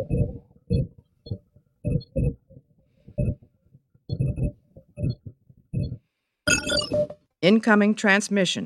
Incoming transmission.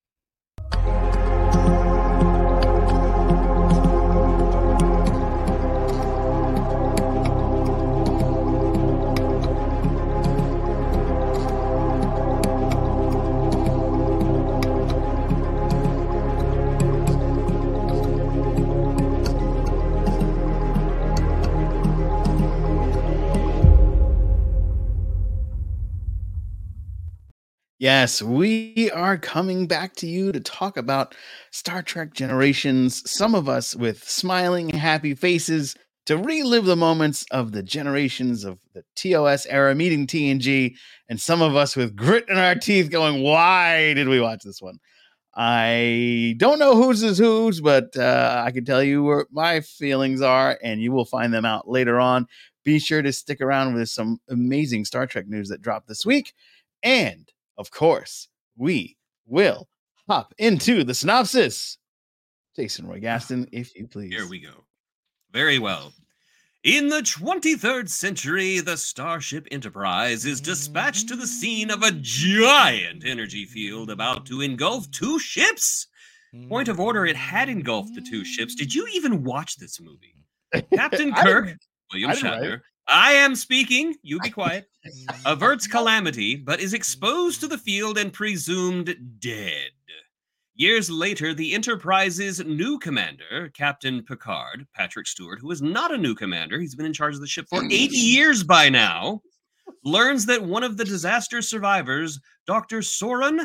Yes, we are coming back to you to talk about Star Trek Generations. Some of us with smiling, happy faces to relive the moments of the generations of the TOS era meeting TNG, and some of us with grit in our teeth going, why did we watch this one? I don't know whose is whose, but I can tell you where my feelings are, and you will find them out later on. Be sure to stick around with some amazing Star Trek news that dropped this week. And of course, we will hop into the synopsis. Jason Roy Gaston, if you please. Here we go. Very well. In the 23rd century, the Starship Enterprise is dispatched to the scene of a giant energy field about to engulf two ships. Point of order, it had engulfed the two ships. Did you even watch this movie? Captain Kirk, William Shatner, I am speaking, you be quiet, averts calamity, but is exposed to the field and presumed dead. Years later, the Enterprise's new commander, Captain Picard, Patrick Stewart, who is not a new commander, he's been in charge of the ship for 8 years by now, learns that one of the disaster survivors, Dr. Tolian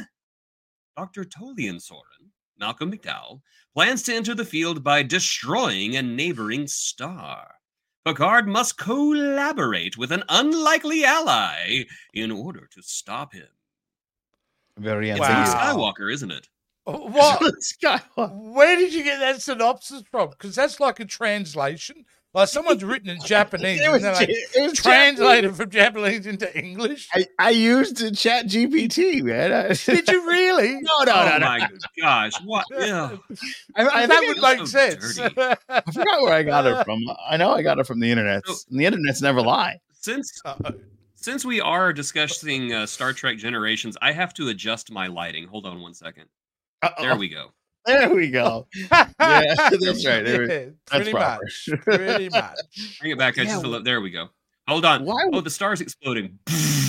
Soren, Malcolm McDowell, plans to enter the field by destroying a neighboring star. Picard must collaborate with an unlikely ally in order to stop him. Very It's Luke Skywalker, isn't it? What? Where did you get that synopsis from? Because that's like a translation. Like someone's written in Japanese and then like translated from Japanese into English. I used Chat GPT, man. Did you really? No. Oh my gosh! What? Yeah. That would make sense. I forgot where I got it from. I know I got it from the internet. And the internet's never lie. Since we are discussing Star Trek Generations, I have to adjust my lighting. Hold on one second. There we go. There we go. Yeah, that's right. Pretty much. Pretty much. Bring it back. There we go. Hold on. The star's exploding.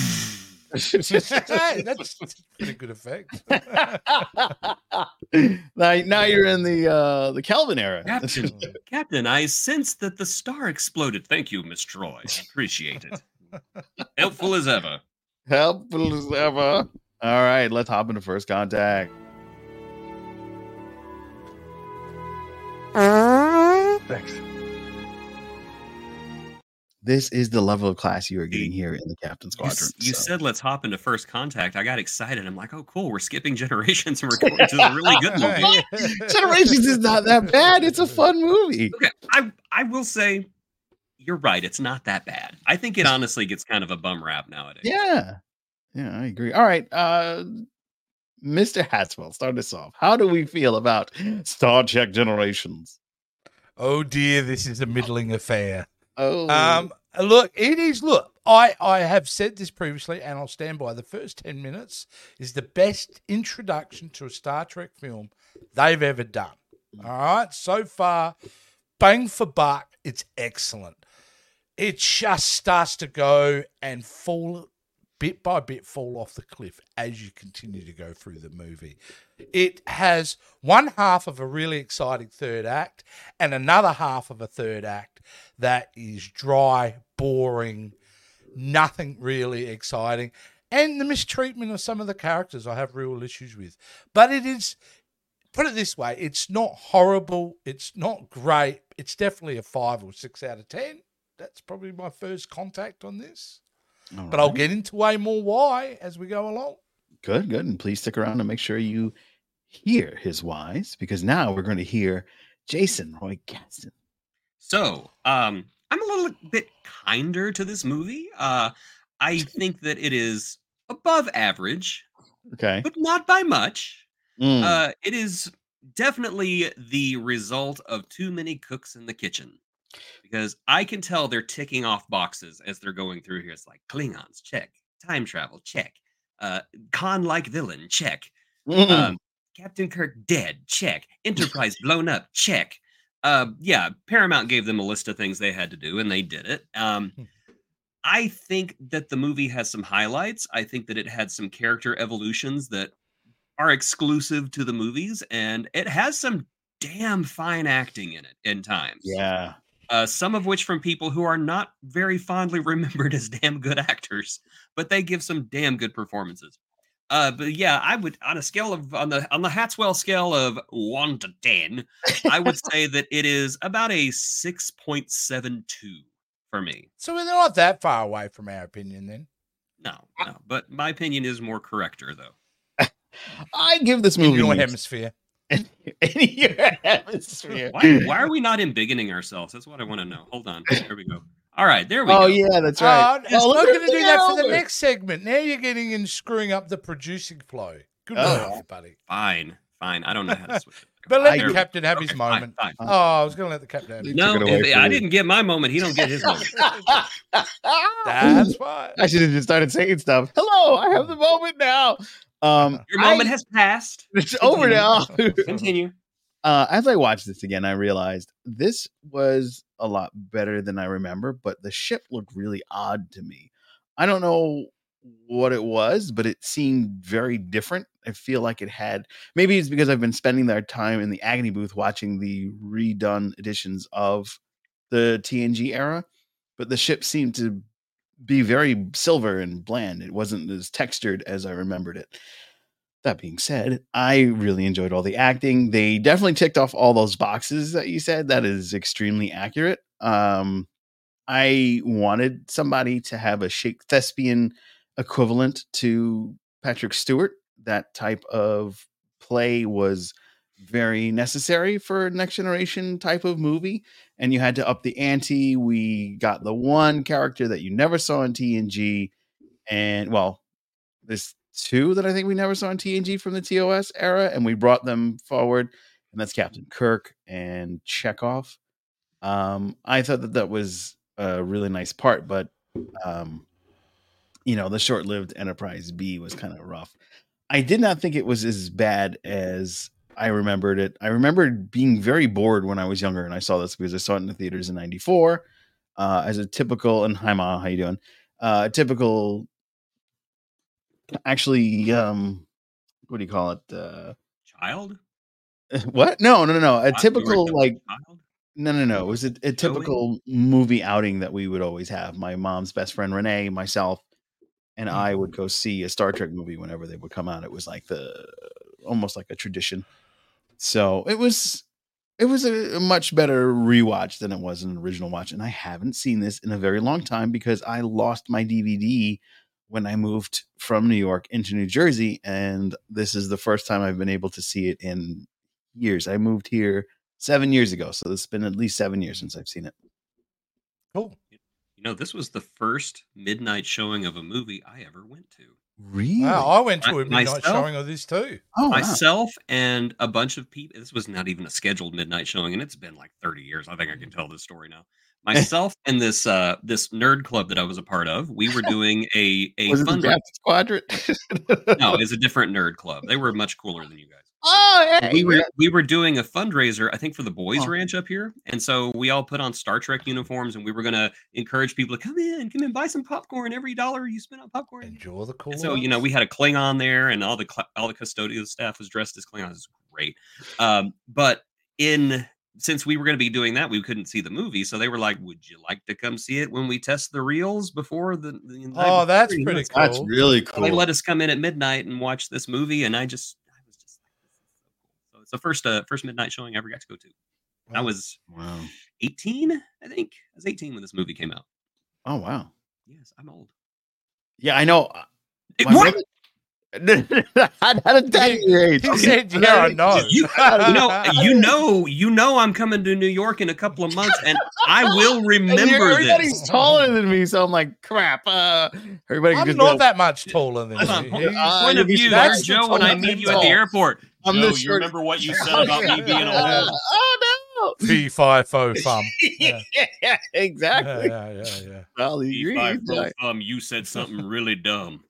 Hey, that's a good effect. now you're in the Kelvin era. Captain, I sense that the star exploded. Thank you, Miss Troy. Appreciate it. Helpful as ever. Helpful as ever. All right, let's hop into First Contact. Thanks. This is the level of class you are getting here in the Captain Squadron. You said let's hop into First Contact. I got excited. I'm like, oh, cool. We're skipping Generations and we're going to a really good movie. Generations is not that bad. It's a fun movie. Okay, I will say you're right. It's not that bad. I think it honestly gets kind of a bum rap nowadays. Yeah, I agree. All right. Mr. Hatswell, start us off. How do we feel about Star Trek Generations? Oh dear, this is a middling affair. Oh, look, it is. Look, I have said this previously, and I'll stand by. The first 10 minutes is the best introduction to a Star Trek film they've ever done. All right, so far, bang for buck, it's excellent. It just starts to go and fall bit by bit, fall off the cliff as you continue to go through the movie. It has one half of a really exciting third act and another half of a third act that is dry, boring, nothing really exciting. And the mistreatment of some of the characters I have real issues with. But it is, put it this way, it's not horrible, it's not great, it's definitely a 5 or 6 out of 10. That's probably my first contact on this. But I'll get into way more why as we go along. Good. And please stick around to make sure you hear his whys, because now we're going to hear Jason Roy Gaston. So, I'm a little bit kinder to this movie. I think that it is above average, okay, but not by much. It is definitely the result of too many cooks in the kitchen. because I can tell they're ticking off boxes as they're going through here. It's like Klingons, check. Time travel, check. Khan-like villain, check. Captain Kirk dead, check. Enterprise blown up, check. Yeah, Paramount gave them a list of things they had to do, and they did it. I think that the movie has some highlights. I think that it had some character evolutions that are exclusive to the movies, and it has some damn fine acting in it in times. Yeah. Some of which from people who are not very fondly remembered as damn good actors, but they give some damn good performances. But yeah, I would, on a scale of on the Hatswell scale of 1 to 10, I would say that it is about a 6.72 for me. So we're not that far away from our opinion then. No, but my opinion is more correcter though. I give this In movie your hemisphere. in your hemisphere. Why are we not embiggening ourselves? That's what I want to know. Hold on. There we go. All right, there we go. Oh yeah, that's right. It's not going to do that for the Albert. next segment. Now you're getting in screwing up the producing flow. Good Oh. work, buddy. Fine. I don't know how to switch it. But let There the we go. captain have his Okay, fine, moment. fine. Oh, I was going to let the captain have his No, took it away if from I me. didn't get my moment. He don't get his moment. That's right. I should have just started saying stuff. Hello, I have the moment now. Your moment has passed. It's over now. Continue. As I watched this again, I realized this was a lot better than I remember, but the ship looked really odd to me. I don't know what it was, but it seemed very different. I feel like it had, maybe it's because I've been spending their time in the Agony booth watching the redone editions of the TNG era, but the ship seemed to be very silver and bland. It wasn't as textured as I remembered it. That being said, I really enjoyed all the acting. They definitely ticked off all those boxes that you said. That is extremely accurate. I wanted somebody to have a Shakespearean equivalent to Patrick Stewart. That type of play was very necessary for a Next Generation type of movie, and you had to up the ante. We got the one character that you never saw in TNG, and well, there's two that I think we never saw in TNG from the TOS era, and we brought them forward, and that's Captain Kirk and Chekhov. I thought that was a really nice part, but the short-lived Enterprise B was kind of rough. I did not think it was as bad as I remembered it. I remembered being very bored when I was younger, and I saw this because I saw it in the theaters in '94 as a typical. And hi, Ma, how you doing? Typical. Actually, what do you call it? Child? What? No. A You were typical a child? No. It was a typical movie outing that we would always have. My mom's best friend Renee, myself, and I would go see a Star Trek movie whenever they would come out. It was like almost like a tradition. So it was a much better rewatch than it was an original watch. And I haven't seen this in a very long time because I lost my DVD when I moved from New York into New Jersey. And this is the first time I've been able to see it in years. I moved here 7 years ago. So it's been at least 7 years since I've seen it. Cool. This was the first midnight showing of a movie I ever went to. Really? Wow, I went to a midnight Myself? showing of this too. Oh, wow. Myself and a bunch of people. This was not even a scheduled midnight showing, and it's been like 30 years. I think I can tell this story now. Myself and this nerd club that I was a part of, we were doing a Was it the fundraiser. Draft Quadrant? No, it's a different nerd club. They were much cooler than you guys. Oh, yeah. We were doing a fundraiser, I think, for the Boys Oh. Ranch up here, and so we all put on Star Trek uniforms, and we were going to encourage people to come in, buy some popcorn. Every dollar you spend on popcorn. Enjoy the cool. And so we had a Klingon there, and all the custodial staff was dressed as Klingons. It was great. But since we were going to be doing that, we couldn't see the movie, so they were like, "Would you like to come see it when we test the reels before the night Oh, that's before?" pretty And That's cool. really so cool. they let us come in at midnight and watch this movie, and I was just like, "This is so cool." So it's the first midnight showing I ever got to go to. I was Wow. 18, I think. I was 18 when this movie came out. Oh, wow. Yes, I'm old. Yeah, I know. My What? brother- I had to tell you your age. He said, "Yeah, I know." You know, I'm coming to New York in a couple of months, and I will And remember everybody's this. taller than me, so I'm like, crap. Everybody can I'm just not go, that much taller than Hold on, you. hold He's- on. Point of you'll be view, surprised. there's Joe when I meet you at the airport. I'm Joe, the you short- remember what you said about me being old? Oh Fee, fi, fo, fum. Yeah, Yeah. exactly. Yeah. Well, he agrees. You said something really dumb.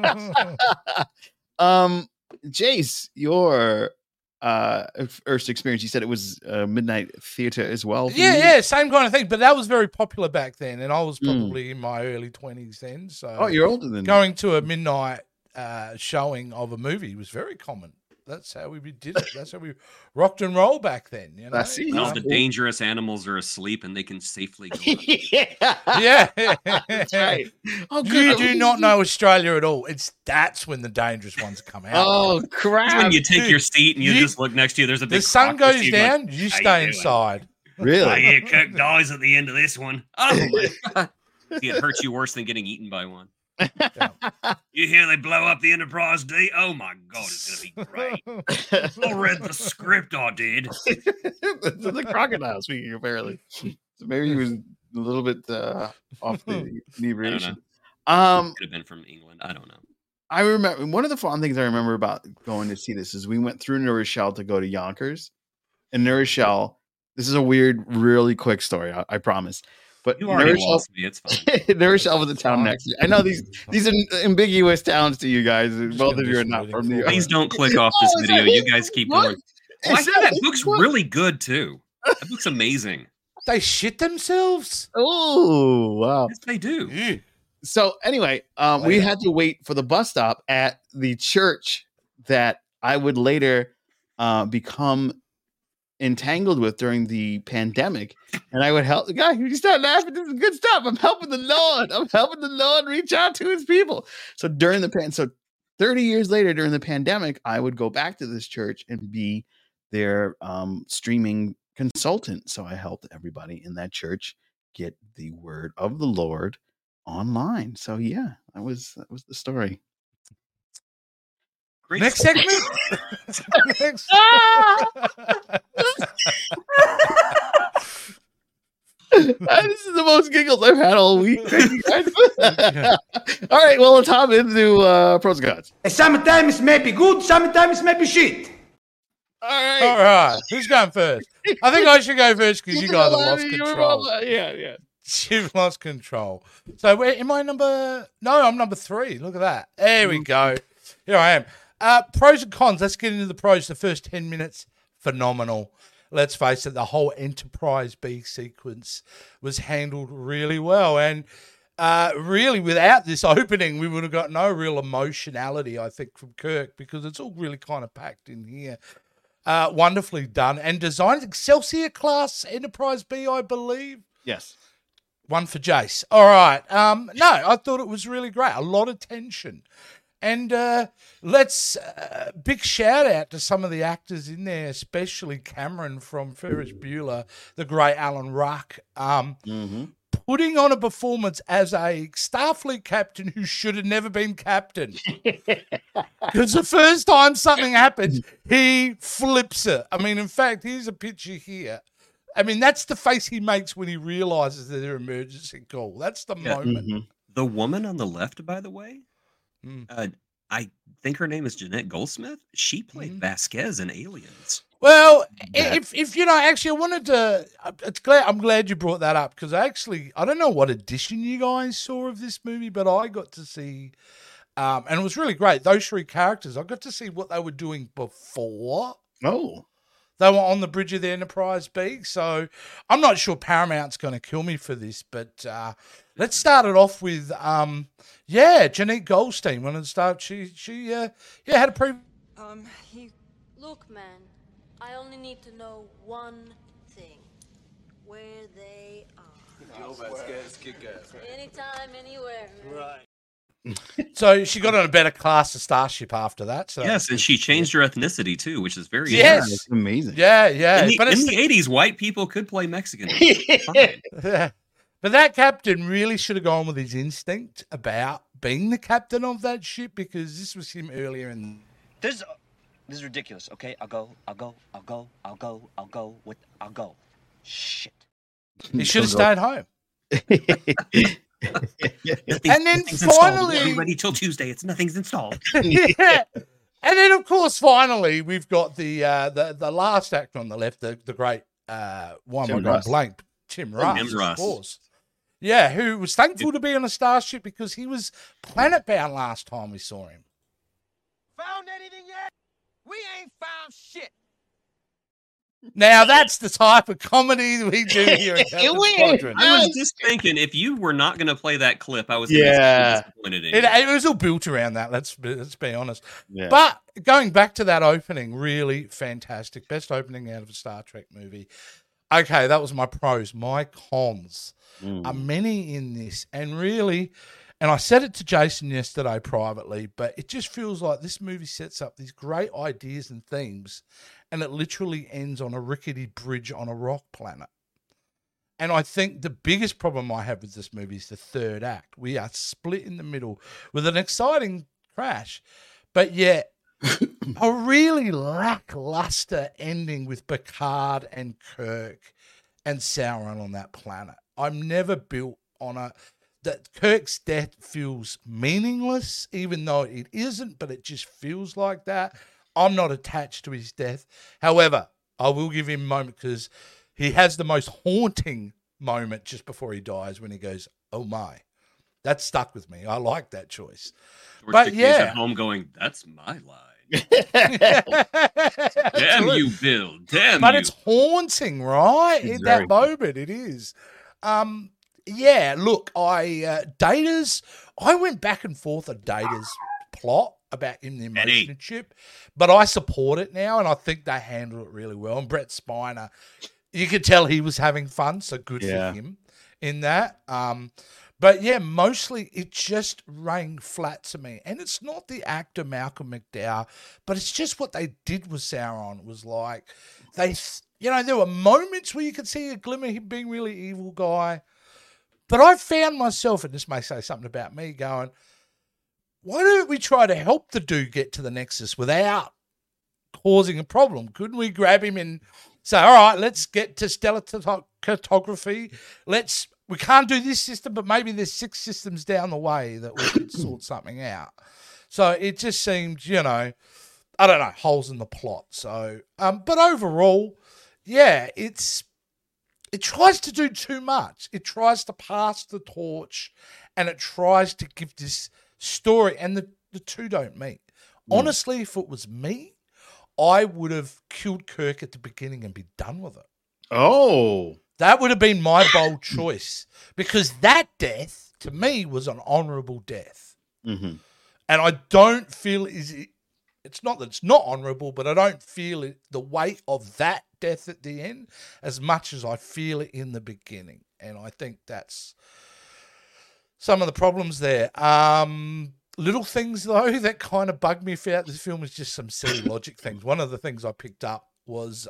Jace, your first experience, you said it was midnight theater as well. for you? Yeah, same kind of thing. But that was very popular back then, and I was probably in my early 20s then. So Oh, you're older than me. going to a midnight showing of a movie was very common. That's how we did it. That's how we rocked and rolled back then. You know? I see. And all Yeah. the dangerous animals are asleep and they can safely go. Yeah, Yeah, that's right. Oh, You do not know Australia at all. That's when the dangerous ones come out. Oh, When crap. you take your seat and you You- just look next to you, there's a big the sun croc goes with you going, down, you "How stay you doing?" inside. I Really? hear Kirk dies at the end of this one. Oh my god. See, it hurts you worse than getting eaten by one. You hear they blow up the Enterprise D? Oh my god, it's gonna be great. I read the script, I did. the crocodile speaking, apparently. So maybe he was a little bit off the inebriation. Could have been from England. I don't know. I remember one of the fun things I remember about going to see this is we went through New Rochelle to go to Yonkers. And New Rochelle, this is a weird, really quick story, I promise. But You already New Rochelle, lost me. It's fine. New Rochelle was the town next to you. I know these are ambiguous towns to you guys. Just Both gonna of do you are some not reading from for New you. York. Please don't click off this Oh, it's video. like- You guys keep Look, going. Oh, I it's think that like- book's look. really good too. That book's amazing. They shit themselves. Oh, wow. Yes, they do. Ew. So anyway, we had to wait for the bus stop at the church that I would later become entangled with during the pandemic, and I would help the guy. You start laughing. This is good stuff. I'm helping the Lord. I'm helping the Lord reach out to His people. So during the so 30 years later, during the pandemic, I would go back to this church and be their streaming consultant. So I helped everybody in that church get the word of the Lord online. So yeah, that was the story. Great. Next segment. Next. This is the most giggles I've had all week. Thank you guys. All right, well, let's hop into pros and cons. Sometimes it may be good, sometimes it may be shit. All right. All right, who's going first? I think I should go first because you guys have lost control. Yeah. You've lost control. So where am I number? No, I'm number 3. Look at that. There we go. Here I am. Pros and cons. Let's get into the pros. The first 10 minutes, phenomenal. Let's face it, the whole Enterprise B sequence was handled really well. And really, without this opening, we would have got no real emotionality, I think, from Kirk, because it's all really kind of packed in here. Wonderfully done. And designed Excelsior class Enterprise B, I believe. Yes. One for Jace. All right. No, I thought it was really great. A lot of tension. And let's big shout out to some of the actors in there, especially Cameron from Ferris Bueller, the great Alan Ruck, putting on a performance as a Starfleet captain who should have never been captain. Because the first time something happens, he flips it. I mean, in fact, here's a picture here. I mean, that's the face he makes when he realizes that they're emergency call. That's the moment. The woman on the left, by the way, I think her name is Jeanette Goldsmith. She played Vasquez in Aliens. Well, if you know, actually, I wanted to. I'm glad you brought that up because I don't know what edition you guys saw of this movie, but I got to see, and it was really great. Those 3 characters, I got to see what they were doing before. Oh. They were on the bridge of the Enterprise B, so I'm not sure Paramount's going to kill me for this, but let's start it off with, Jeanette Goldstein. Wanted to start, she had a pre. Look, man, I only need to know one thing: where they are. Anytime, anywhere. Man. Right. So she got on a better class of Starship after that. So Yes, and she changed her ethnicity too, which is very Yes. That's amazing. yeah. In the, But in it's, the 80s, white people could play Mexican. Fine. but that captain really should have gone with his instinct about being the captain of that ship because this was him earlier in. This is ridiculous, okay? I'll go. Shit. He should have stayed home. Nothing's And then installed. finally- Won't be ready till Tuesday. Nothing's installed. Yeah. And then, of course, finally, we've got the last actor on the left, the great why am Tim I going Russ. blank? Tim Russ, Tim of Russ. course. Yeah, who was thankful to be on a starship because he was planet bound last time we saw him. Found anything yet? We ain't found shit. Now that's the type of comedy we do here at Captain Squadron. I was just thinking, if you were not going to play that clip, I was going to Yeah. be disappointed in It, you. it was all built around that. Let's be honest. Yeah. But going back to that opening, really fantastic. Best opening out of a Star Trek movie. Okay, that was my pros. My cons are many in this. And really, and I said it to Jason yesterday privately, but it just feels like this movie sets up these great ideas and themes, and it literally ends on a rickety bridge on a rock planet. And I think the biggest problem I have with this movie is the third act. We are split in the middle with an exciting crash, but yet a really lackluster ending with Picard and Kirk and Sauron on that planet. I'm never built on that Kirk's death feels meaningless, even though it isn't, but it just feels like that. I'm not attached to his death. However, I will give him a moment because he has the most haunting moment just before he dies when he goes, "Oh my." That stuck with me. I like that choice. George but Takei's yeah. at home going, "That's my line." Damn you, Bill. Damn But you. it's haunting, right? It's In very that moment, it is. Yeah, look, Data's, I went back and forth on Data's plot about him, the Eddie. relationship, but I support it now, and I think they handle it really well. And Brett Spiner, you could tell he was having fun, so good Yeah. for him in that. But yeah, mostly it just rang flat to me. And it's not the actor Malcolm McDowell, but it's just what they did with Sauron. It was like there were moments where you could see a glimmer of him being really evil guy. But I found myself, and this may say something about me, going, why don't we try to help the dude get to the Nexus without causing a problem? Couldn't we grab him and say, all right, let's get to stellar cartography. We can't do this system, but maybe there's 6 systems down the way that we could sort something out. So it just seemed, I don't know, holes in the plot. So, but overall, yeah, it tries to do too much. It tries to pass the torch, and it tries to give this story, and the two don't meet. Honestly, if it was me, I would have killed Kirk at the beginning and be done with it. Oh. That would have been my bold choice, because that death, to me, was an honourable death. Mm-hmm. And I don't feel it's not that it's not honourable, but I don't feel the weight of that death at the end as much as I feel it in the beginning. And I think that's some of the problems there. Little things, though, that kind of bugged me throughout this film is just some silly logic things. One of the things I picked up was,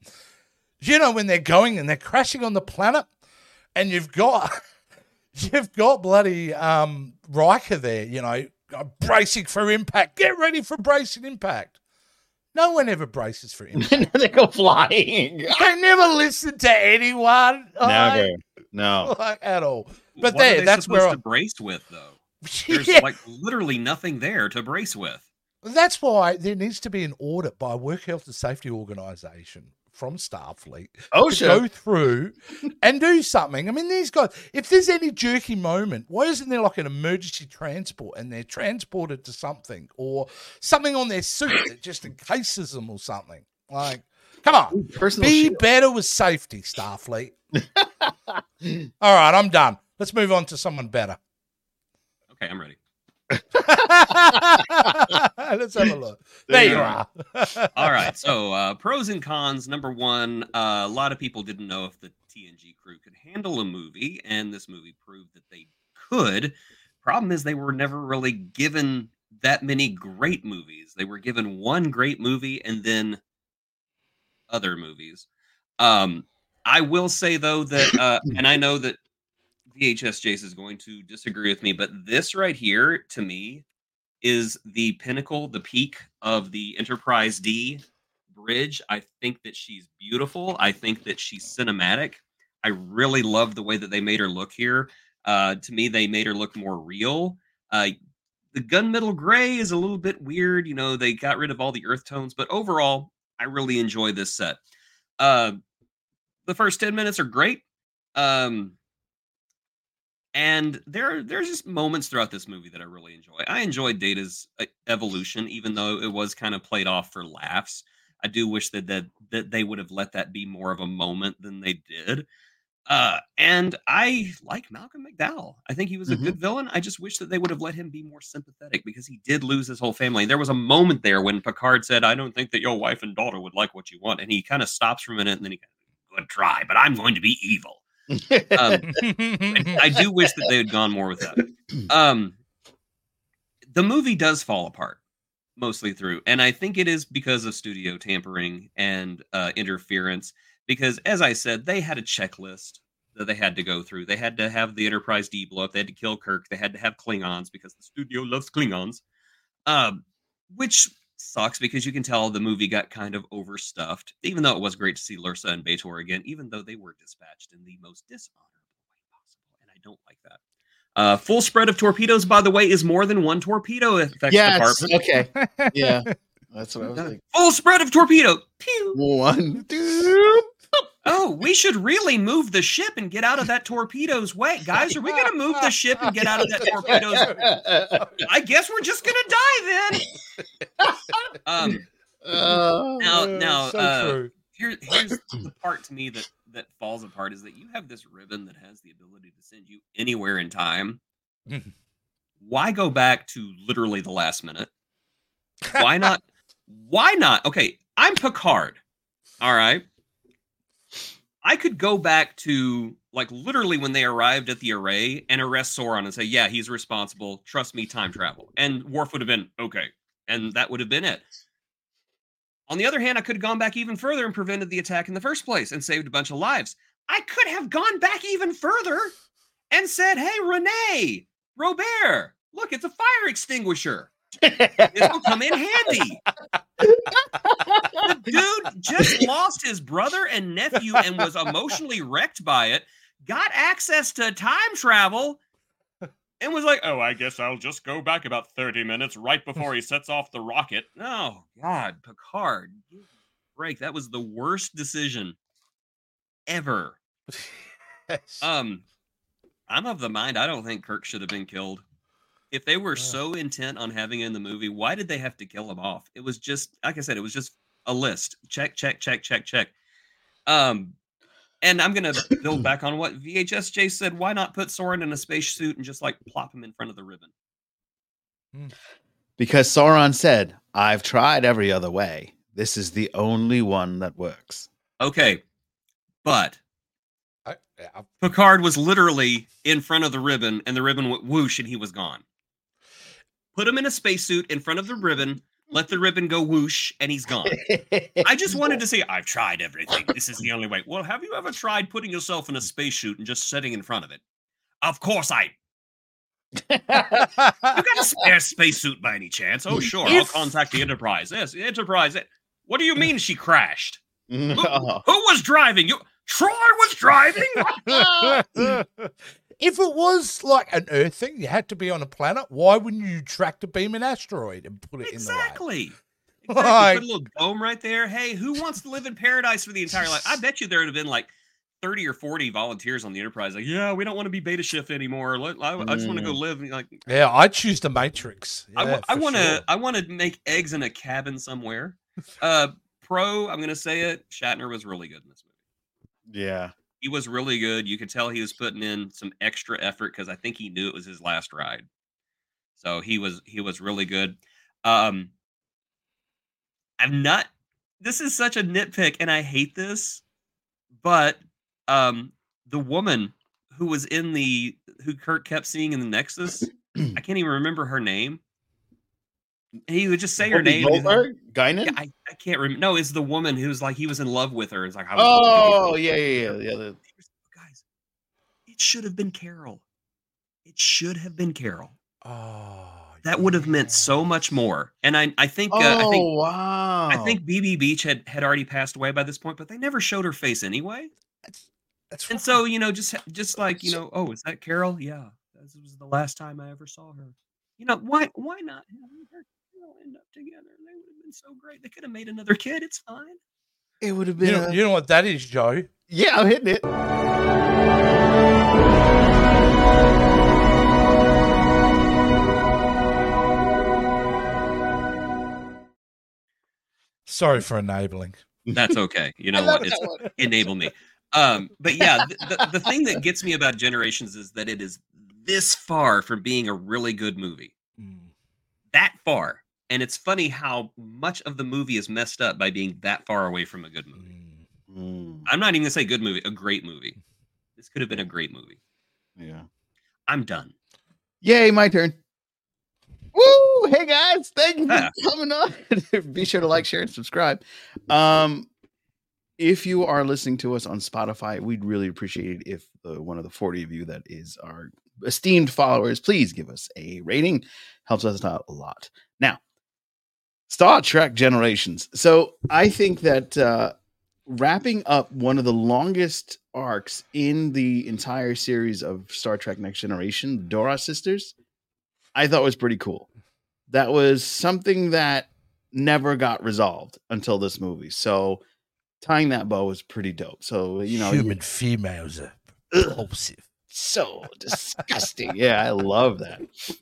when they're going and they're crashing on the planet, and you've got bloody Riker there, bracing for impact. Get ready for bracing impact. No one ever braces for impact. They go flying. They never listen to anyone. Never. No. Like, at all. But what are they that's supposed where to brace with, though. There's Yeah. like literally nothing there to brace with. That's why there needs to be an audit by a Work Health and Safety Organisation from Starfleet Oh, to sure. go through and do something. I mean, these guys, if there's any jerky moment, why isn't there like an emergency transport and they're transported to something, or something on their suit that just encases them or something? Like, come on, Personal be shield. better with safety, Starfleet. All right, I'm done. Let's move on to someone better. Okay, I'm ready. Let's have a look. There you are. All right. So, pros and cons. Number one, a lot of people didn't know if the TNG crew could handle a movie, and this movie proved that they could. Problem is, they were never really given that many great movies. They were given one great movie and then other movies. I will say, though, that, and I know that VHS Jace is going to disagree with me, but this right here, to me, is the pinnacle, the peak of the Enterprise D bridge. I think that she's beautiful. I think that she's cinematic. I really love the way that they made her look here. To me, they made her look more real. The gunmetal gray is a little bit weird. They got rid of all the earth tones, but overall, I really enjoy this set. The first 10 minutes are great. And there's just moments throughout this movie that I really enjoy. I enjoyed Data's evolution, even though it was kind of played off for laughs. I do wish that they would have let that be more of a moment than they did. And I like Malcolm McDowell. I think he was a good villain. I just wish that they would have let him be more sympathetic because he did lose his whole family. There was a moment there when Picard said, "I don't think that your wife and daughter would like what you want," and he kind of stops for a minute and then he goes, "Good try, but I'm going to be evil." I do wish that they had gone more with that. The movie does fall apart mostly through, and I think it is because of studio tampering and interference. Because, as I said, they had a checklist that they had to go through. They had to have the Enterprise D blow up. They had to kill Kirk. They had to have Klingons because the studio loves Klingons, which sucks because you can tell the movie got kind of overstuffed, even though it was great to see Lursa and B'Etor again, even though they were dispatched in the most dishonorable way possible, and I don't like that. Full spread of torpedoes, by the way, is more than one torpedo effects department. Okay. Yeah. That's what I was thinking. Full spread of torpedo. Pew. 1, 2. Oh, we should really move the ship and get out of that torpedo's way. Guys, are we going to move the ship and get out of that torpedo's way? I guess we're just going to die then. Here's the part to me that falls apart is that you have this ribbon that has the ability to send you anywhere in time. Why go back to literally the last minute? Why not? Why not? Okay, I'm Picard. All right. I could go back to like literally when they arrived at the array and arrest Sauron and say, yeah, he's responsible. Trust me, time travel. And Worf would have been, okay. And that would have been it. On the other hand, I could have gone back even further and prevented the attack in the first place and saved a bunch of lives. I could have gone back even further and said, hey, Renee, Robert, look, it's a fire extinguisher. This will come in handy. The dude just lost his brother and nephew and was emotionally wrecked by it, got access to time travel, and was like, oh, I guess I'll just go back about 30 minutes right before he sets off the rocket. Oh, God, Picard, give me a break. That was the worst decision ever. Yes. I'm of the mind, I don't think Kirk should have been killed. If they were so intent on having him in the movie, why did they have to kill him off? It was just, like I said, it was just a list. Check, check, check, check, check. And I'm going to build back on what VHSJ said. Why not put Sauron in a space suit and just like plop him in front of the ribbon? Because Sauron said, I've tried every other way. This is the only one that works. Okay. But Picard was literally in front of the ribbon and the ribbon went whoosh and he was gone. Put him in a spacesuit in front of the ribbon, let the ribbon go whoosh, and he's gone. I just wanted to say, I've tried everything. This is the only way. Well, have you ever tried putting yourself in a spacesuit and just sitting in front of it? Of course I... You got a spare spacesuit by any chance? Oh, sure. I'll contact the Enterprise. Yes, the Enterprise. What do you mean she crashed? Who was driving? Troy was driving? If it was like an Earth thing, you had to be on a planet, why wouldn't you track the beam an asteroid and put it in the way? Exactly. Put a little dome right there. Hey, who wants to live in paradise for the entire life? I bet you there would have been like 30 or 40 volunteers on the Enterprise. Like, yeah, we don't want to be Beta Shift anymore. I just want to go live. Like, yeah, I'd choose the Matrix. Yeah, I want to make eggs in a cabin somewhere. Pro, I'm going to say it. Shatner was really good in this movie. Yeah. He was really good. You could tell he was putting in some extra effort because I think he knew it was his last ride. So he was really good. I'm not. This is such a nitpick, and I hate this. But the woman who was who Kirk kept seeing in the Nexus, I can't even remember her name. He would just say her name. Guinan? Yeah, I can't remember. No, it's the woman who's like he was in love with her. It's like, yeah. Guys, it should have been Carol. It should have been Carol. Oh, that would have meant so much more. And I think wow. I think BB Beach had already passed away by this point, but they never showed her face anyway. That's and so just like oh, is that Carol? Yeah, this was the last time I ever saw her. Why not have her end up together? They would have been so great. They could have made another kid. It's fine. It would have been. You know what that is, Joe? Yeah, I'm hitting it. Sorry for enabling. That's okay. You know what? It's enable me. But yeah, the thing that gets me about Generations is that it is this far from being a really good movie. That far. And it's funny how much of the movie is messed up by being that far away from a good movie. I'm not even gonna say good movie, a great movie. This could have been a great movie. Yeah. I'm done. Yay, my turn. Woo! Hey guys, thank you for coming on. Be sure to like, share, and subscribe. If you are listening to us on Spotify, we'd really appreciate it if one of the 40 of you that is our esteemed followers, please give us a rating. Helps us out a lot. Now, Star Trek Generations. So I think that wrapping up one of the longest arcs in the entire series of Star Trek Next Generation, the Dora sisters, I thought was pretty cool. That was something that never got resolved until this movie. So tying that bow was pretty dope. So, you know, human females are repulsive. So disgusting. Yeah, I love that.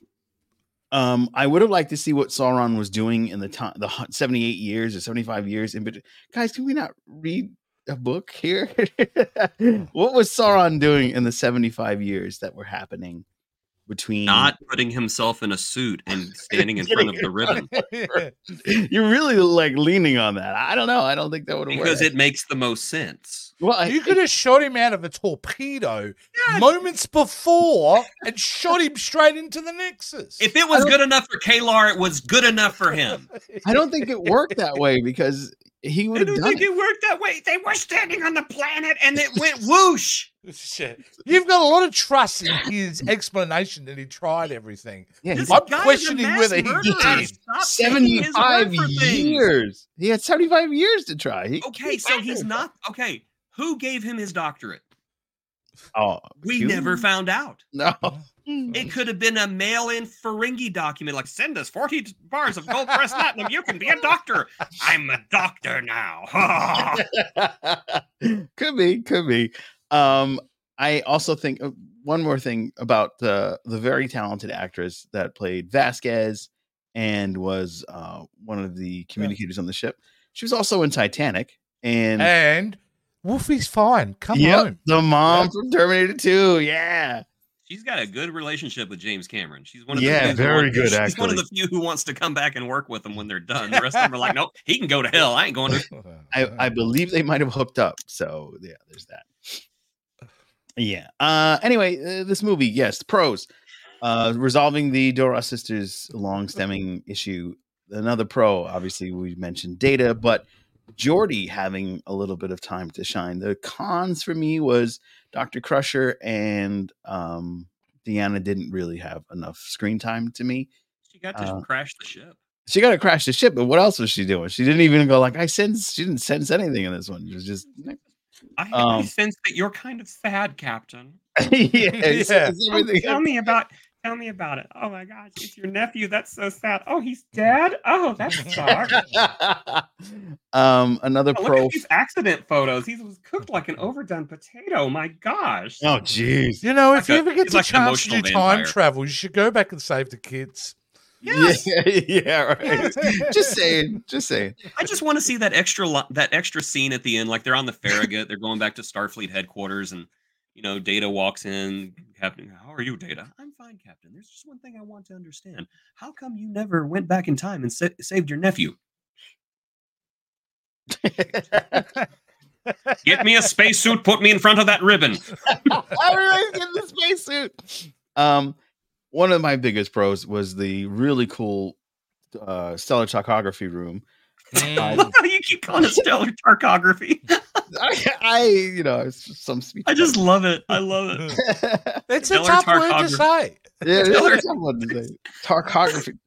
I would have liked to see what Sauron was doing in the 78 years or 75 years in between. Guys, can we not read a book here? What was Sauron doing in the 75 years that were happening between? Not putting himself in a suit and standing in front of the ribbon. You're really like leaning on that. I don't know. I don't think that would have worked. Because it makes the most sense. Well, you could have shot him out of a torpedo moments before and shot him straight into the Nexus. If it was good enough for Kalar, it was good enough for him. I don't think it worked that way because he would have done it. I don't think it worked that way. They were standing on the planet and it went whoosh. You've got a lot of trust in his explanation that he tried everything. Yeah, I'm questioning whether he did. 75 years. He had 75 years to try. So he's not. Okay, who gave him his doctorate? Oh, we never found out. No. It could have been a mail-in Ferengi document, like, send us 40 bars of gold pressed platinum. You can be a doctor. I'm a doctor now. Could be. I also think one more thing about the very talented actress that played Vasquez and was one of the communicators on the ship. She was also in Titanic. And Wolfie's fine. Come home. The mom from Terminator 2. Yeah. She's got a good relationship with James Cameron. She's one of the She's one of the few who wants to come back and work with them when they're done. The rest of them are like, nope, he can go to hell. I ain't going to. I believe they might have hooked up. So yeah, there's that. Yeah. Anyway, this movie, yes, pros. Resolving the Dora sisters long stemming issue. Another pro, obviously, we mentioned Data, but Geordi having a little bit of time to shine. The cons for me was Dr. Crusher and Deanna didn't really have enough screen time to me. She got to crash the ship. She got to crash the ship, but what else was she doing? She didn't even go like, she didn't sense anything in this one. It was just... I sense that you're kind of sad, Captain. Tell me about it. Oh my gosh, it's your nephew. That's so sad. Oh, he's dead. Oh, that sucks. Another pro. Look at these accident photos. He was cooked like an overdone potato. My gosh. Oh, jeez. You know, if you ever get the chance to do time travel, you should go back and save the kids. Yes. Yeah, right. Yes. Just saying. I just want to see that extra scene at the end, like they're on the Farragut, they're going back to Starfleet headquarters, and Data walks in. Captain, how are you, Data? I'm fine, Captain. There's just one thing I want to understand. How come you never went back in time and saved your nephew? Get me a spacesuit. Put me in front of that ribbon. I really get the spacesuit. One of my biggest pros was the really cool stellar tarkography room. You keep calling it stellar tarkography. It's just some speech. I just love it. I love it. It's a tough word to say. Yeah, it's a tough word to say. Tarkography.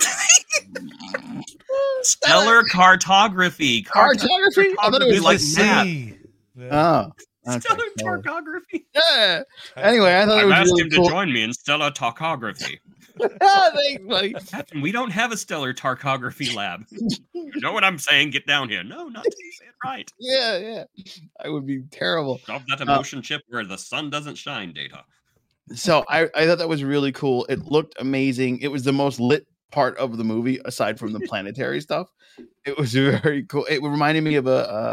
Stellar cartography. Cartography? I thought it was like sea. Oh. Okay, stellar tarkography. Yeah. Anyway, I thought it was asked really him cool. to join me in stellar tarkography. Thanks, buddy. Captain, we don't have a stellar tarkography lab. You know what I'm saying? Get down here. No, not till you say it right. Yeah. I would be terrible. Shove that emotion chip where the sun doesn't shine, Data. So I thought that was really cool. It looked amazing. It was the most lit part of the movie, aside from the planetary stuff. It was very cool. It reminded me of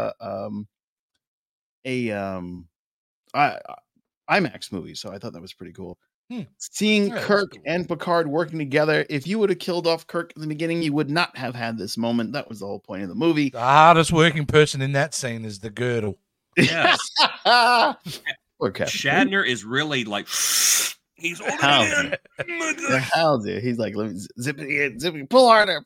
IMAX movie. So I thought that was pretty cool. Seeing Yeah, that's Kirk cool. and Picard working together. If you would have killed off Kirk in the beginning, you would not have had this moment. That was the whole point of the movie. The hardest working person in that scene is the girdle. Yes. Poor Captain. Shatner is really like, he's holding How? it in. The hell, dude. He's like, let me zip it in, zip it, pull harder.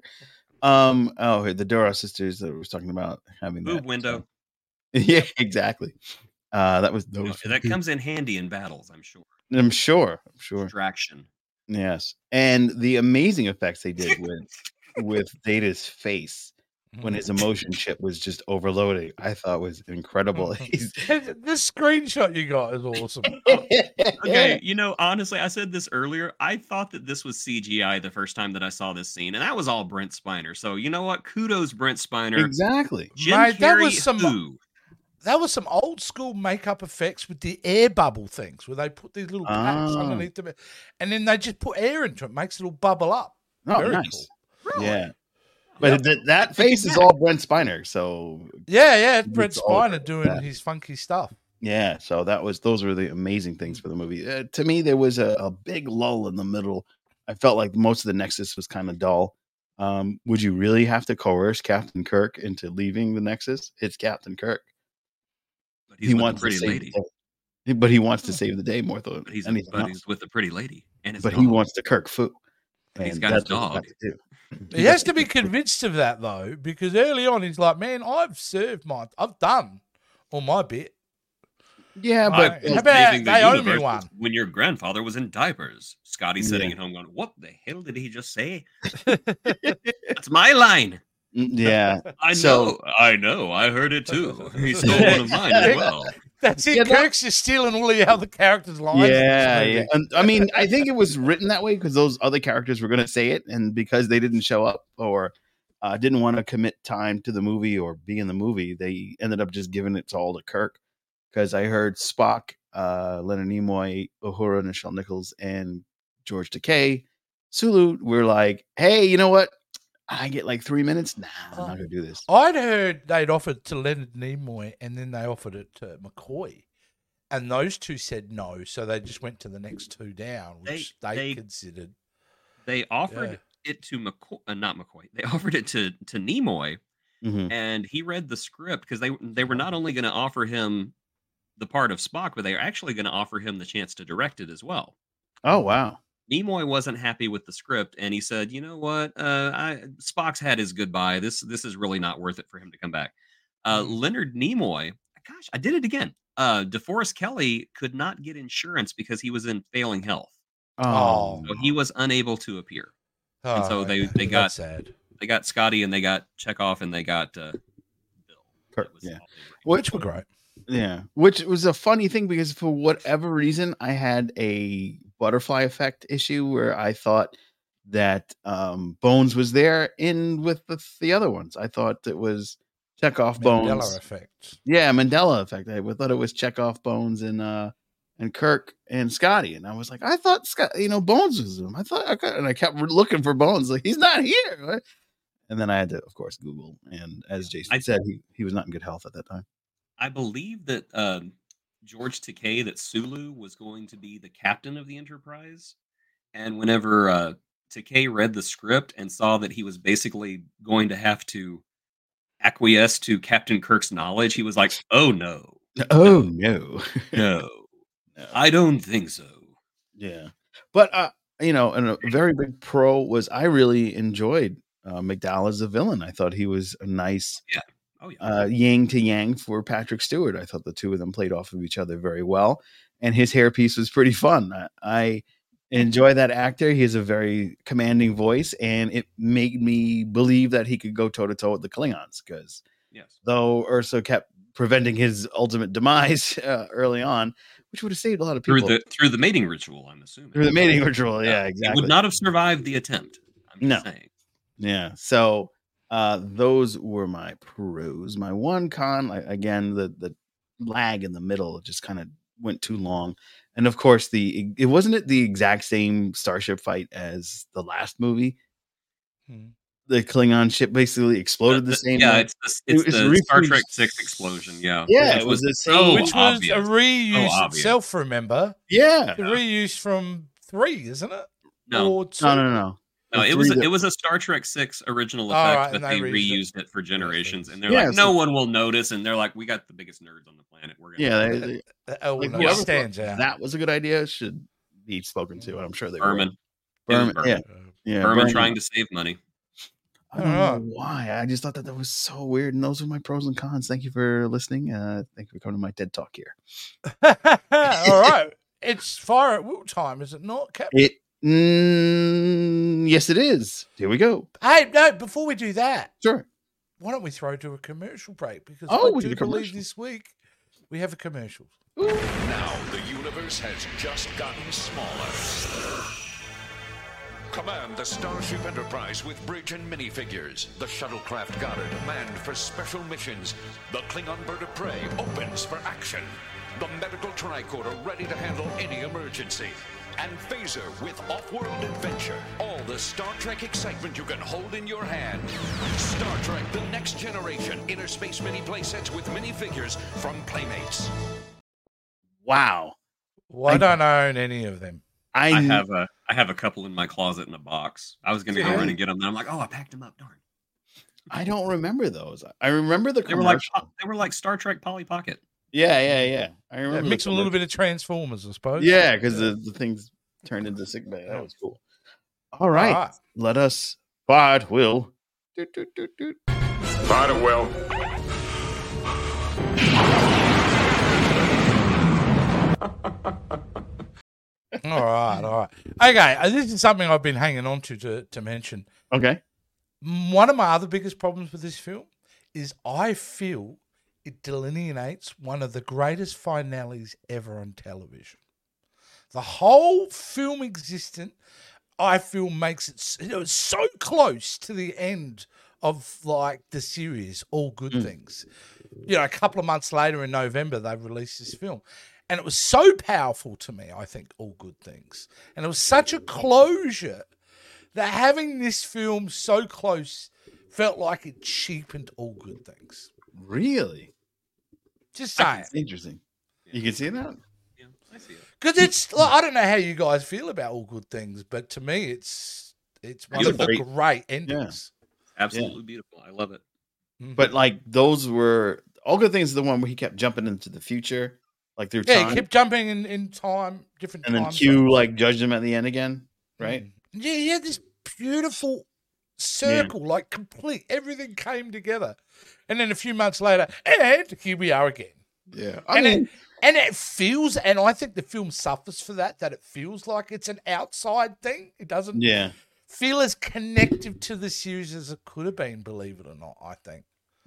The Dora sisters that I was talking about having Boob that window. yeah, exactly. That was those. That comes in handy in battles, I'm sure. I'm sure. Distraction. Yes, and the amazing effects they did with Data's face when his emotion chip was just overloading, I thought was incredible. This screenshot you got is awesome. Okay, honestly, I said this earlier. I thought that this was CGI the first time that I saw this scene, and that was all Brent Spiner. So you know what? Kudos, Brent Spiner. Exactly. Jim Mate, that Carrey, was some- who? That was some old school makeup effects with the air bubble things where they put these little packs underneath them and then they just put air into it, makes it all bubble up. Oh, Very nice. cool. Yeah. But that face is all Brent Spiner. So Yeah, it's Brent It's all Spiner doing that. his funky stuff. yeah, so those were the amazing things for the movie. To me, there was a big lull in the middle. I felt like most of the Nexus was kind of dull. Would you really have to coerce Captain Kirk into leaving the Nexus? It's Captain Kirk. But he's with a pretty save lady. the day. But he wants to save the day more than But he's anything else. with a pretty lady. And his But dog. he wants to Kirk Fu. But he's And got his that's what he's dog. got to do. He has to be convinced of that though, because early on he's like, "Man, I've done all my bit." Yeah, but How about Saving the they owe me universe one? when your grandfather was in diapers. Scotty's sitting Yeah. at home going, "What the hell did he just say?" That's my line. yeah. I So- know. I heard it too. He stole one of mine as well. That's it. Yeah, that- Kirk's just stealing all the other characters' lines. in this Yeah, movie. yeah. And, I mean, I think it was written that way because those other characters were going to say it, and because they didn't show up or didn't want to commit time to the movie or be in the movie, they ended up just giving it all to Kirk. Because I heard Spock, Leonard Nimoy, Uhura, Nichelle Nichols, and George Takei, Sulu were like, "Hey, you know what? I get like 3 minutes. Nah, I'm not gonna do this." I'd heard they'd offered to Leonard Nimoy and then they offered it to McCoy. And those two said no, so they just went to the next two down, which they considered. They offered it to McCoy, not McCoy. They offered it to Nimoy, Mhm. and he read the script because they were not only going to offer him the part of Spock, but they were actually going to offer him the chance to direct it as well. Oh wow. Nimoy wasn't happy with the script, and he said, "You know what? Spock's had his goodbye. This is really not worth it for him to come back." Leonard Nimoy, gosh, I did it again. DeForest Kelley could not get insurance because he was in failing health, Oh, so he was unable to appear. And so they okay. got That's sad. they got Scotty and they got Chekhov and they got Bill. Kirk, That was yeah. all they were. Which were great. Yeah, which was a funny thing because for whatever reason, I had a butterfly effect issue where I thought that Bones was there in with the other ones. I thought it was Chekhov Bones. Mandela effect. Yeah, Mandela effect. I thought it was Chekhov Bones and Kirk and Scotty, and I was like, I thought Bones was him. And I kept looking for Bones, like he's not here. And then I had to, of course, Google. And as Jason said, he was not in good health at that time. I believe that George Takei, that Sulu was going to be the captain of the Enterprise, and whenever Takei read the script and saw that he was basically going to have to acquiesce to Captain Kirk's knowledge, he was like, "Oh no, Oh no, no, I don't think so." Yeah, but and a very big pro was I really enjoyed McDowell as a villain. I thought he was a nice yang to yang for Patrick Stewart. I thought the two of them played off of each other very well, and his hairpiece was pretty fun. I enjoy that actor. He has a very commanding voice, and it made me believe that he could go toe to toe with the Klingons. Because though Ursa kept preventing his ultimate demise early on, which would have saved a lot of through people the mating ritual. I'm assuming through the mating ritual. Yeah, It exactly. would not have survived the attempt. I'm just saying. Yeah. So those were my pros. My one con, again, the lag in the middle just kind of went too long. And of course, it wasn't the exact same starship fight as the last movie. The Klingon ship basically exploded the same way. It's the Star Trek 6 explosion. Yeah. Yeah, Which it was the so same. Which was obvious. a reuse So obvious. itself, remember? Yeah. The reuse from 3, isn't it? No. Or 2? No. No, it was a Star Trek 6 original effect, right, but and they they reused it for generations. And they're Yeah, like, no one will notice. And they're like, we got the biggest nerds on the planet. We're gonna Whoever stands thought out. that was a good idea should be spoken to. And I'm sure they Berman. will. Berman. Yeah. Berman trying to save money. I don't know why. I just thought that was so weird. And those are my pros and cons. Thank you for listening. Thank you for coming to my TED Talk here. All right. It's Fire at Will time, is it not, Captain? Yes, it is. Here we go. Hey, no, before we do that, Sure. why don't we throw to a commercial break? Because Oh, I we do did a believe commercial. this week we have a commercial. Now the universe has just gotten smaller. Command the Starship Enterprise with bridge and minifigures. The shuttlecraft Goddard manned for special missions. The Klingon bird of prey opens for action. The medical tricorder ready to handle any emergency. And Phaser with off-world adventure. All the Star Trek excitement you can hold in your hand. Star Trek The Next Generation. Inner space mini playsets with minifigures from Playmates. Wow. Well, I don't own any of them. I have a couple in my closet in a box. I was gonna go run and get them, and I'm like, oh, I packed them up. Darn. I don't remember those. I remember the They were like commercial. Star Trek Polly Pocket. Yeah. I remember. Yeah, the mix a little commercial. bit of Transformers, I suppose. Yeah, because the things turned into sick bay. That was cool. All right. Let us fire at will. Fire at will. All right. Okay, this is something I've been hanging on to mention. Okay. One of my other biggest problems with this film is I feel it delineates one of the greatest finales ever on television. The whole film existence, I feel, makes it so close to the end of like the series, All Good Things. You know, a couple of months later in November, they released this film. And it was so powerful to me, I think, All Good Things. And it was such a closure that having this film so close felt like it cheapened All Good Things. Really? Just saying. Interesting. You can see that? Yeah, I see it. Because it's, like, I don't know how you guys feel about All Good Things, but to me, it's one of the great endings. Absolutely beautiful. I love it. But like those were All Good Things is the one where he kept jumping into the future, like through Yeah, time. he kept jumping in time, different And then time Q zones. like judged him at the end again, right? Yeah, he had this beautiful circle, like complete. Everything came together. And then a few months later, and here we are again. Yeah. And it feels, and I think the film suffers for that it feels like it's an outside thing. It doesn't feel as connective to the series as it could have been, believe it or not, I think.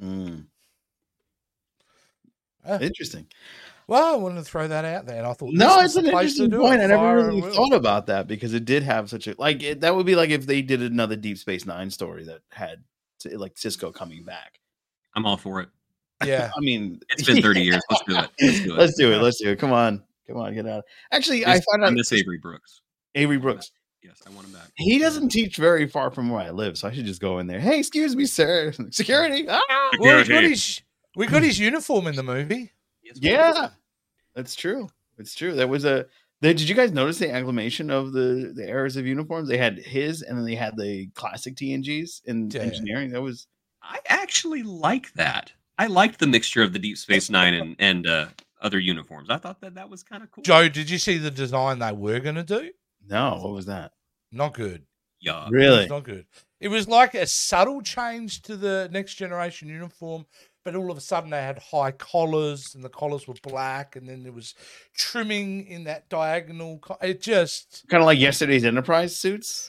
Interesting. Well, I wanted to throw that out there, and I thought, No, this it's is an the place to interesting do point. it. I never Fire really at will. thought about that because it did have such a that would be like if they did another Deep Space Nine story that had like Cisco coming back. I'm all for it. Yeah. I mean, It's been 30 years. Let's do it. Let's do it. Come on, get out. Actually, I found I out miss Avery Brooks. Avery Brooks. Yes, I want him back. He doesn't teach very far from where I live, so I should just go in there. Hey, excuse me, sir. Security. Ah! Well, we got his uniform in the movie. Yeah, that's true. It's true. That was did you guys notice the acclamation of the eras of uniforms? They had his, and then they had the classic TNGs in engineering. That was. I actually like that. I liked the mixture of the Deep Space Nine and other uniforms. I thought that was kind of cool. Joe, did you see the design they were going to do? No, what was that? Not good. Yeah, really, it was not good. It was like a subtle change to the Next Generation uniform, but all of a sudden they had high collars, and the collars were black, and then there was trimming in that diagonal. It just kind of like yesterday's Enterprise suits.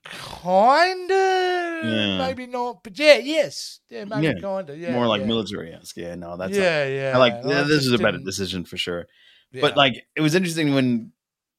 Kinda, maybe not, but maybe kinda. Yeah, more like military-esque. Yeah, no, that's yeah. I like this is a better decision for sure. But like, it was interesting when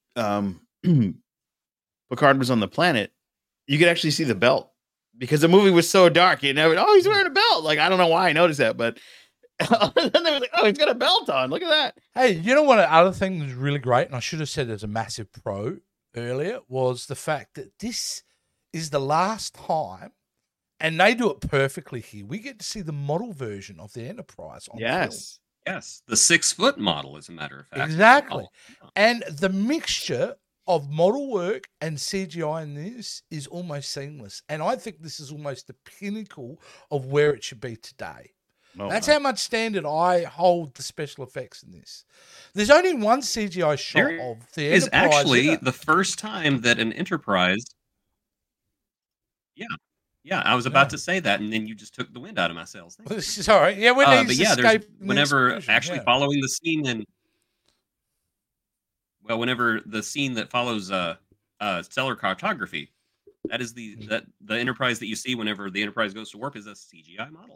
Picard was on the planet, you could actually see the belt because the movie was so dark. You know, oh, he's wearing a belt. Like, I don't know why I noticed that, but then they were like, oh, he's got a belt on. Look at that. Hey, you know what? Other thing that was really great, and I should have said as a massive pro earlier, was the fact that this is the last time, and they do it perfectly here. We get to see the model version of the Enterprise on film. Yes, the 6-foot model, as a matter of fact. Exactly. And the mixture of model work and CGI in this is almost seamless. And I think this is almost the pinnacle of where it should be today. Oh, That's how much standard I hold the special effects in this. There's only one CGI shot There of the is Enterprise. actually the first time that an Enterprise. Yeah, I was about to say that, and then you just took the wind out of my sails. Thank you. Sorry. Yeah, when But he's yeah, there's escaping the whenever explosion, actually yeah. following the scene and whenever the scene that follows stellar cartography, that is the Enterprise that you see whenever the Enterprise goes to warp is a CGI model.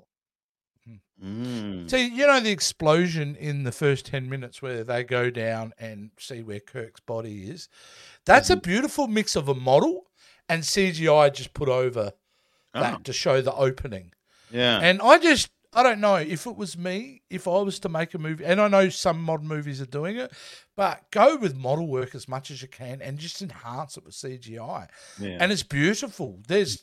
See, you know the explosion in the first 10 minutes where they go down and see where Kirk's body is? That's a beautiful mix of a model and CGI just put over that to show the opening. Yeah. And I don't know if it was me, if I was to make a movie, and I know some modern movies are doing it, but go with model work as much as you can and just enhance it with CGI. Yeah. And it's beautiful. There's,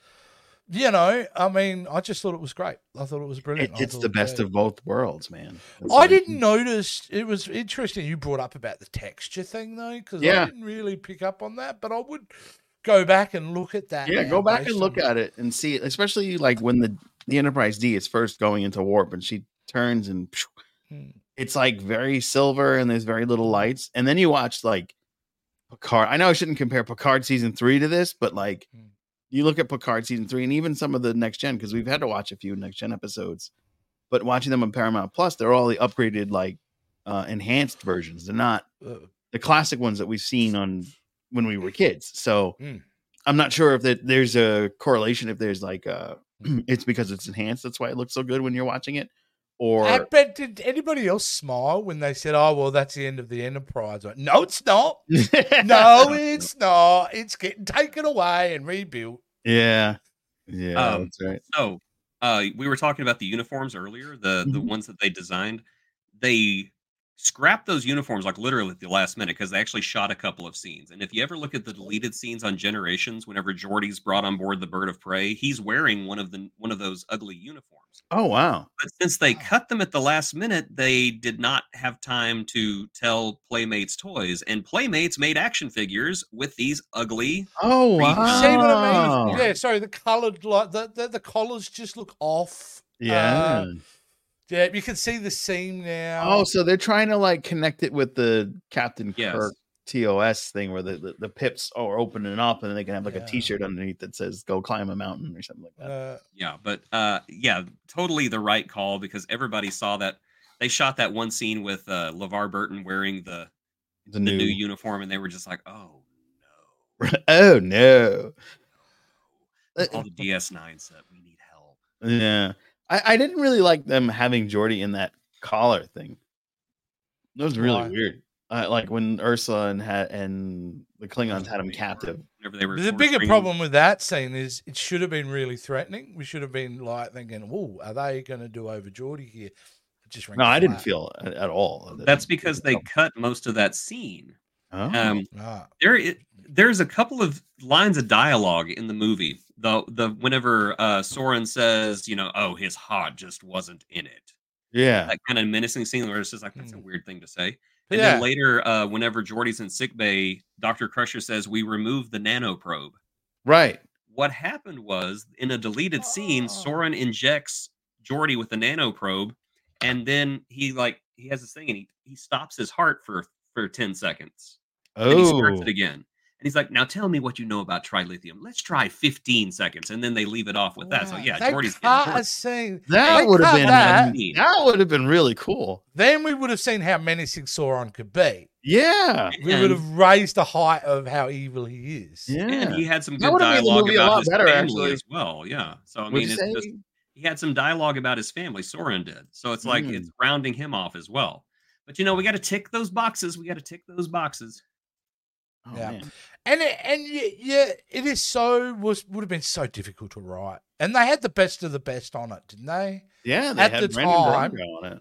you know, I mean, I just thought it was great. I thought it was brilliant. It's the best of both worlds, man. I didn't notice. It was interesting you brought up about the texture thing, though, because I didn't really pick up on that, but I would go back and look at that. Yeah, go back and look at it and see it, especially like when the Enterprise D is first going into warp and she turns and it's like very silver and there's very little lights. And then you watch like Picard. I know I shouldn't compare Picard season 3 to this, but like you look at Picard season 3 and even some of the next gen, because we've had to watch a few next gen episodes, but watching them on Paramount Plus, they're all the upgraded, like enhanced versions. They're not the classic ones that we've seen on when we were kids. So I'm not sure if there's a correlation, if there's like it's because it's enhanced, that's why it looks so good when you're watching it. Or I bet, did anybody else smile when they said, oh, well, that's the end of the Enterprise? Like, no, it's not. No, it's not. It's getting taken away and rebuilt. Yeah. That's right. So we were talking about the uniforms earlier, the ones that they designed. They scrapped those uniforms like literally at the last minute because they actually shot a couple of scenes. And if you ever look at the deleted scenes on Generations, whenever Geordi's brought on board the Bird of Prey, he's wearing one of those ugly uniforms. Oh, wow. But since they cut them at the last minute, they did not have time to tell Playmates Toys, and Playmates made action figures with these ugly. Oh, wow. See what I mean? Yeah, sorry, the colored, like the collars just look off. Yeah. Yeah, you can see the seam now. Oh, so they're trying to like connect it with the Captain Kirk TOS thing where the pips are opening up and then they can have like a t-shirt underneath that says "Go climb a mountain" or something like that. Totally the right call, because everybody saw that. They shot that one scene with LeVar Burton wearing the new uniform, and they were just like, "Oh no, oh no!" All the DS9 set, we need help. Yeah. I didn't really like them having Geordi in that collar thing. That was really weird. Like when Ursula and the Klingons had him captive. The bigger problem with that scene is it should have been really threatening. We should have been like thinking, "Oh, are they going to do over Geordi here?" No, I didn't feel it at all. That's because they cut most of that scene. Oh. There's a couple of lines of dialogue in the movie. Whenever Soren says, "Oh, his heart just wasn't in it." Yeah, that kind of menacing scene where it's just like, that's a weird thing to say. And then later, whenever Geordi's in sickbay, Dr. Crusher says, "We removed the nanoprobe." Right. What happened was, in a deleted scene, Soren injects Geordi with the nanoprobe, and then he has this thing, and he stops his heart for 10 seconds. Oh. And he starts it again. And he's like, "Now tell me what you know about trilithium. Let's try 15 seconds." And then they leave it off with that. So yeah, Geordi's that would have been really cool. Then we would have seen how menacing Sauron could be. Yeah. We would have raised the height of how evil he is. Yeah. And he had some good dialogue about his family as well. Yeah. So I mean, he had some dialogue about his family, Soren did. So it's like it's rounding him off as well. But you know, we got to tick those boxes. Oh, Yeah. man. It is would have been so difficult to write. And they had the best of the best on it, didn't they? Yeah, they At had the Brendan time. Branagh on it.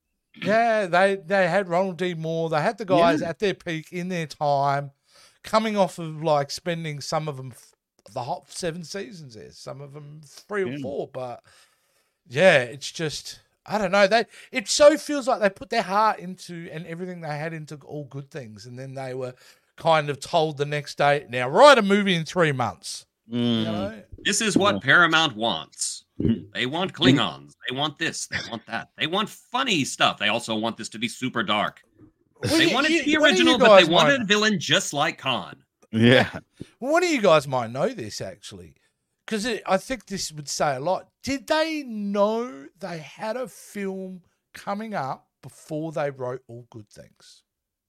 Yeah, they had Ronald D. Moore. They had the guys at their peak in their time, coming off of like spending some of them the hot 7 seasons there, some of them 3 or 4. But yeah, it's just I don't know. It so feels like they put their heart into and everything they had into all good things, and then they were kind of told the next day, now write a movie in 3 months. You know? This is what Paramount wants. They want Klingons. They want this. They want that. They want funny stuff. They also want this to be super dark. They want it to be original, but they wanted a villain just like Khan. Yeah. One of you guys might know this, actually, because I think this would say a lot. Did they know they had a film coming up before they wrote All Good Things?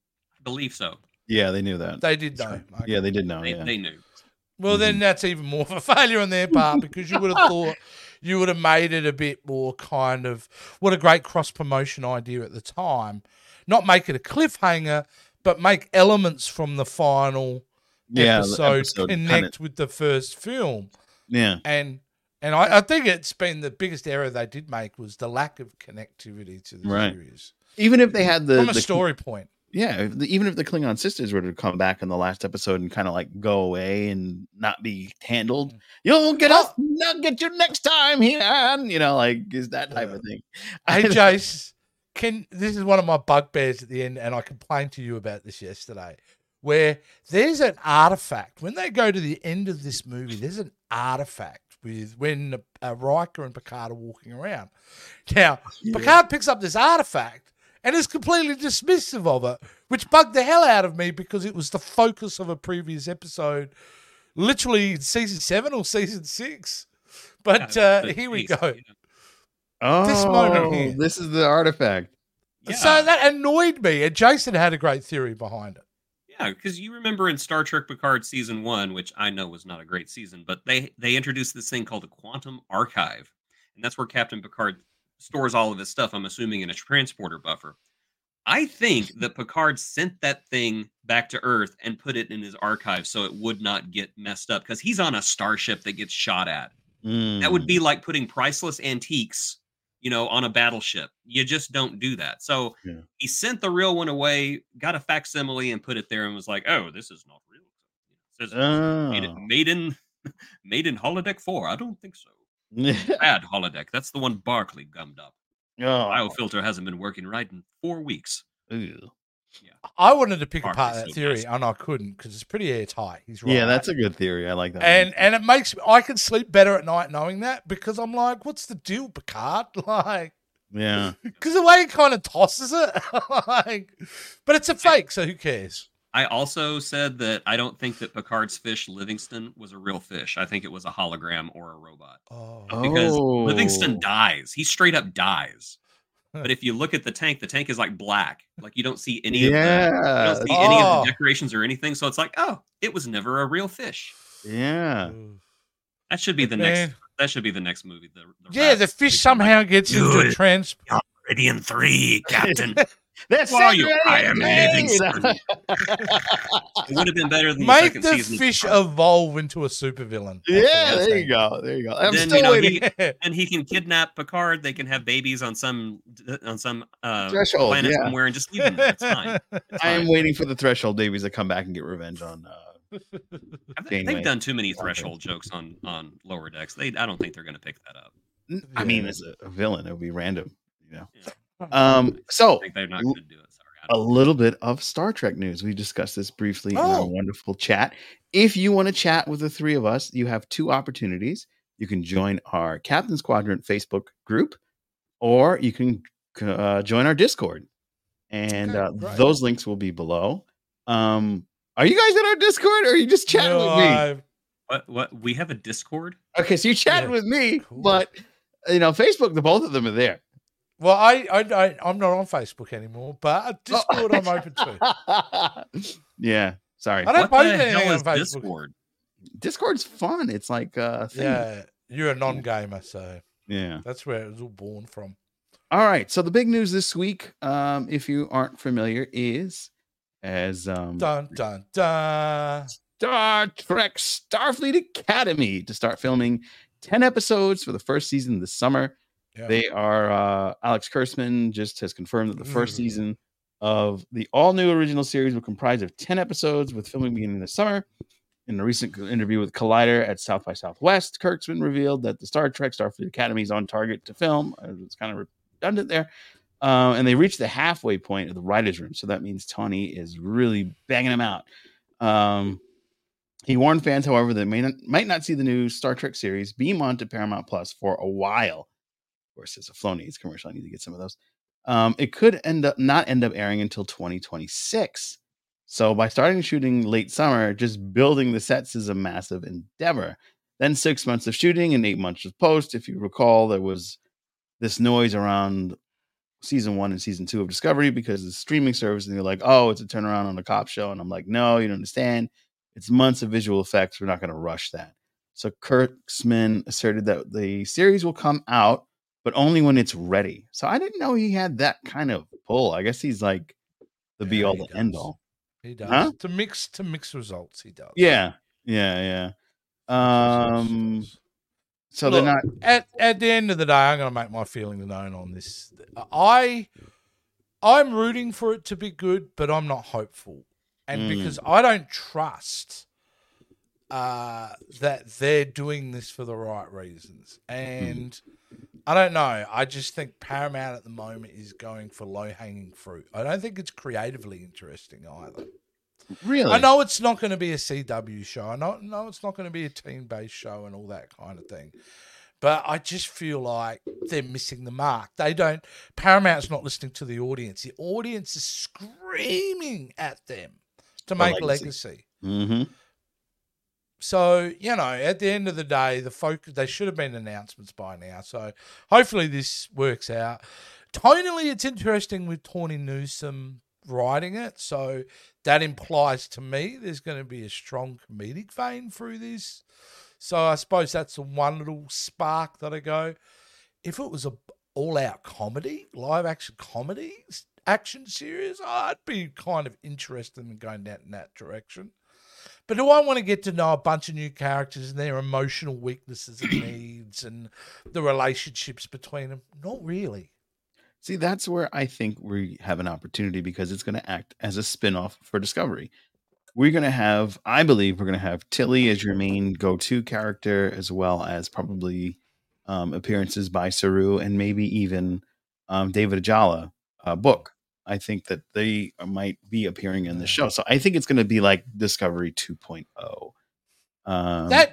I believe so. Yeah, they knew that. They did know. Okay. Yeah, they did know. They knew. Well, then that's even more of a failure on their part, because you would have thought you would have made it a bit more kind of what a great cross-promotion idea at the time. Not make it a cliffhanger, but make elements from the final episode connect with the first film. Yeah. And I think it's been the biggest error they did make was the lack of connectivity to the series. Even if they had from a story point. Yeah, even if the Klingon sisters were to come back in the last episode and kind of like go away and not be handled, you'll get us, not get you next time here, you know, like is that type of thing. Hey, Jace, this is one of my bugbears at the end, and I complained to you about this yesterday, where there's an artifact when they go to the end of this movie. There's an artifact with when Riker and Picard are walking around. Now, Picard picks up this artifact and is completely dismissive of it, which bugged the hell out of me because it was the focus of a previous episode, literally in season 7 or season 6. But here we go. Oh, this moment here. This is the artifact. Yeah. So that annoyed me, and Jason had a great theory behind it. Yeah, because you remember in Star Trek Picard season 1, which I know was not a great season, but they introduced this thing called a quantum archive, and that's where Captain Picard stores all of his stuff, I'm assuming, in a transporter buffer. I think that Picard sent that thing back to Earth and put it in his archive so it would not get messed up, because he's on a starship that gets shot at. That would be like putting priceless antiques, you know, on a battleship. You just don't do that. So he sent the real one away, got a facsimile and put it there and was like, oh, this is not real. It says made in holodeck 4. I don't think so. Bad holodeck. That's the one Barclay gummed up. Biofilter hasn't been working right in 4 weeks. Ew. Yeah. I wanted to pick apart that theory, and I couldn't because it's pretty airtight. He's right. Yeah, that's a good theory. I like that. And it makes I can sleep better at night knowing that, because I'm like, what's the deal, Picard? Like, yeah, because the way he kind of tosses it, like, but it's a fake, so who cares? I also said that I don't think that Picard's fish Livingston was a real fish. I think it was a hologram or a robot. Because Livingston dies. He straight up dies. But if you look at the tank is like black. Like you don't see any of the decorations or anything. So it's like, oh, it was never a real fish. Yeah. That should be the next. That should be the next movie. The fish somehow gets into a transport. Meridian 3, Captain. That's who are you? I am Livingston. It would have been better than make the second the season. fish evolve into a supervillain. Yeah, there you go. There you go. I'm then, still waiting. And he can kidnap Picard. They can have babies on some threshold planet somewhere and just leave them there. It's fine. I am waiting for the threshold babies to come back and get revenge on. They've done too many threshold jokes on Lower Decks. I don't think they're going to pick that up. I mean, as a villain, it would be random, you know. So I think they're not going to do it. Sorry. A little bit of Star Trek news. We discussed this briefly in our wonderful chat. If you want to chat with the three of us, you have 2 opportunities. You can join our Captain's Quadrant Facebook group, or you can join our Discord. And those links will be below. Are you guys in our Discord, or are you just chatting with me? What? We have a Discord? Okay, so you're chatting with me, but you know, Facebook, the both of them are there. Well, I'm not on Facebook anymore, but Discord I'm open to. Yeah, sorry. I don't post anything on Facebook. Discord? Discord's fun. It's like a thing. Yeah, you're a non-gamer, so yeah, that's where it was all born from. All right. So the big news this week, if you aren't familiar, is as Dun dun dun. Star Trek Starfleet Academy to start filming 10 episodes for the first season this summer. Yeah. They are Alex Kurtzman just has confirmed that the first season of the all-new original series will comprise of 10 episodes with filming beginning this summer. In a recent interview with Collider at South by Southwest, Kurtzman revealed that the Star Trek Starfleet Academy is on target to film. It's kind of redundant there. And they reached the halfway point of the writer's room. So that means Tony is really banging them out. He warned fans, however, that might not see the new Star Trek series beam onto Paramount Plus for a while. Of course, it's a Flonase commercial. I need to get some of those. It could not end up airing until 2026. So by starting shooting late summer, just building the sets is a massive endeavor. Then 6 months of shooting and 8 months of post. If you recall, there was this noise around season 1 and season 2 of Discovery because of the streaming service, and they're like, oh, it's a turnaround on the cop show. And I'm like, no, you don't understand. It's months of visual effects. We're not going to rush that. So Kurtzman asserted that the series will come out, but only when it's ready. So I didn't know he had that kind of pull. I guess he's like the be all, the end all. He does. Huh? To mix results, he does. Yeah. So look, they're not at the end of the day, I'm going to make my feeling known on this. I'm rooting for it to be good, but I'm not hopeful. And because I don't trust that they're doing this for the right reasons. And I don't know. I just think Paramount at the moment is going for low-hanging fruit. I don't think it's creatively interesting either. Really? I know it's not going to be a CW show. I know it's not going to be a team-based show and all that kind of thing. But I just feel like they're missing the mark. Paramount's not listening to the audience. The audience is screaming at them to make legacy. Mm-hmm. So, at the end of the day, the focus, they should have been announcements by now. So hopefully this works out. Tonally, it's interesting with Tawny Newsome writing it. So that implies to me there's going to be a strong comedic vein through this. So I suppose that's the one little spark that I go, if it was a all-out comedy, live-action comedy, action series, I'd be kind of interested in going down in that direction. But do I want to get to know a bunch of new characters and their emotional weaknesses and needs and the relationships between them? Not really. See, that's where I think we have an opportunity because it's going to act as a spin-off for Discovery. I believe we're going to have Tilly as your main go-to character, as well as probably appearances by Saru and maybe even David Ajala book. I think that they might be appearing in the show. So I think it's going to be like Discovery 2.0.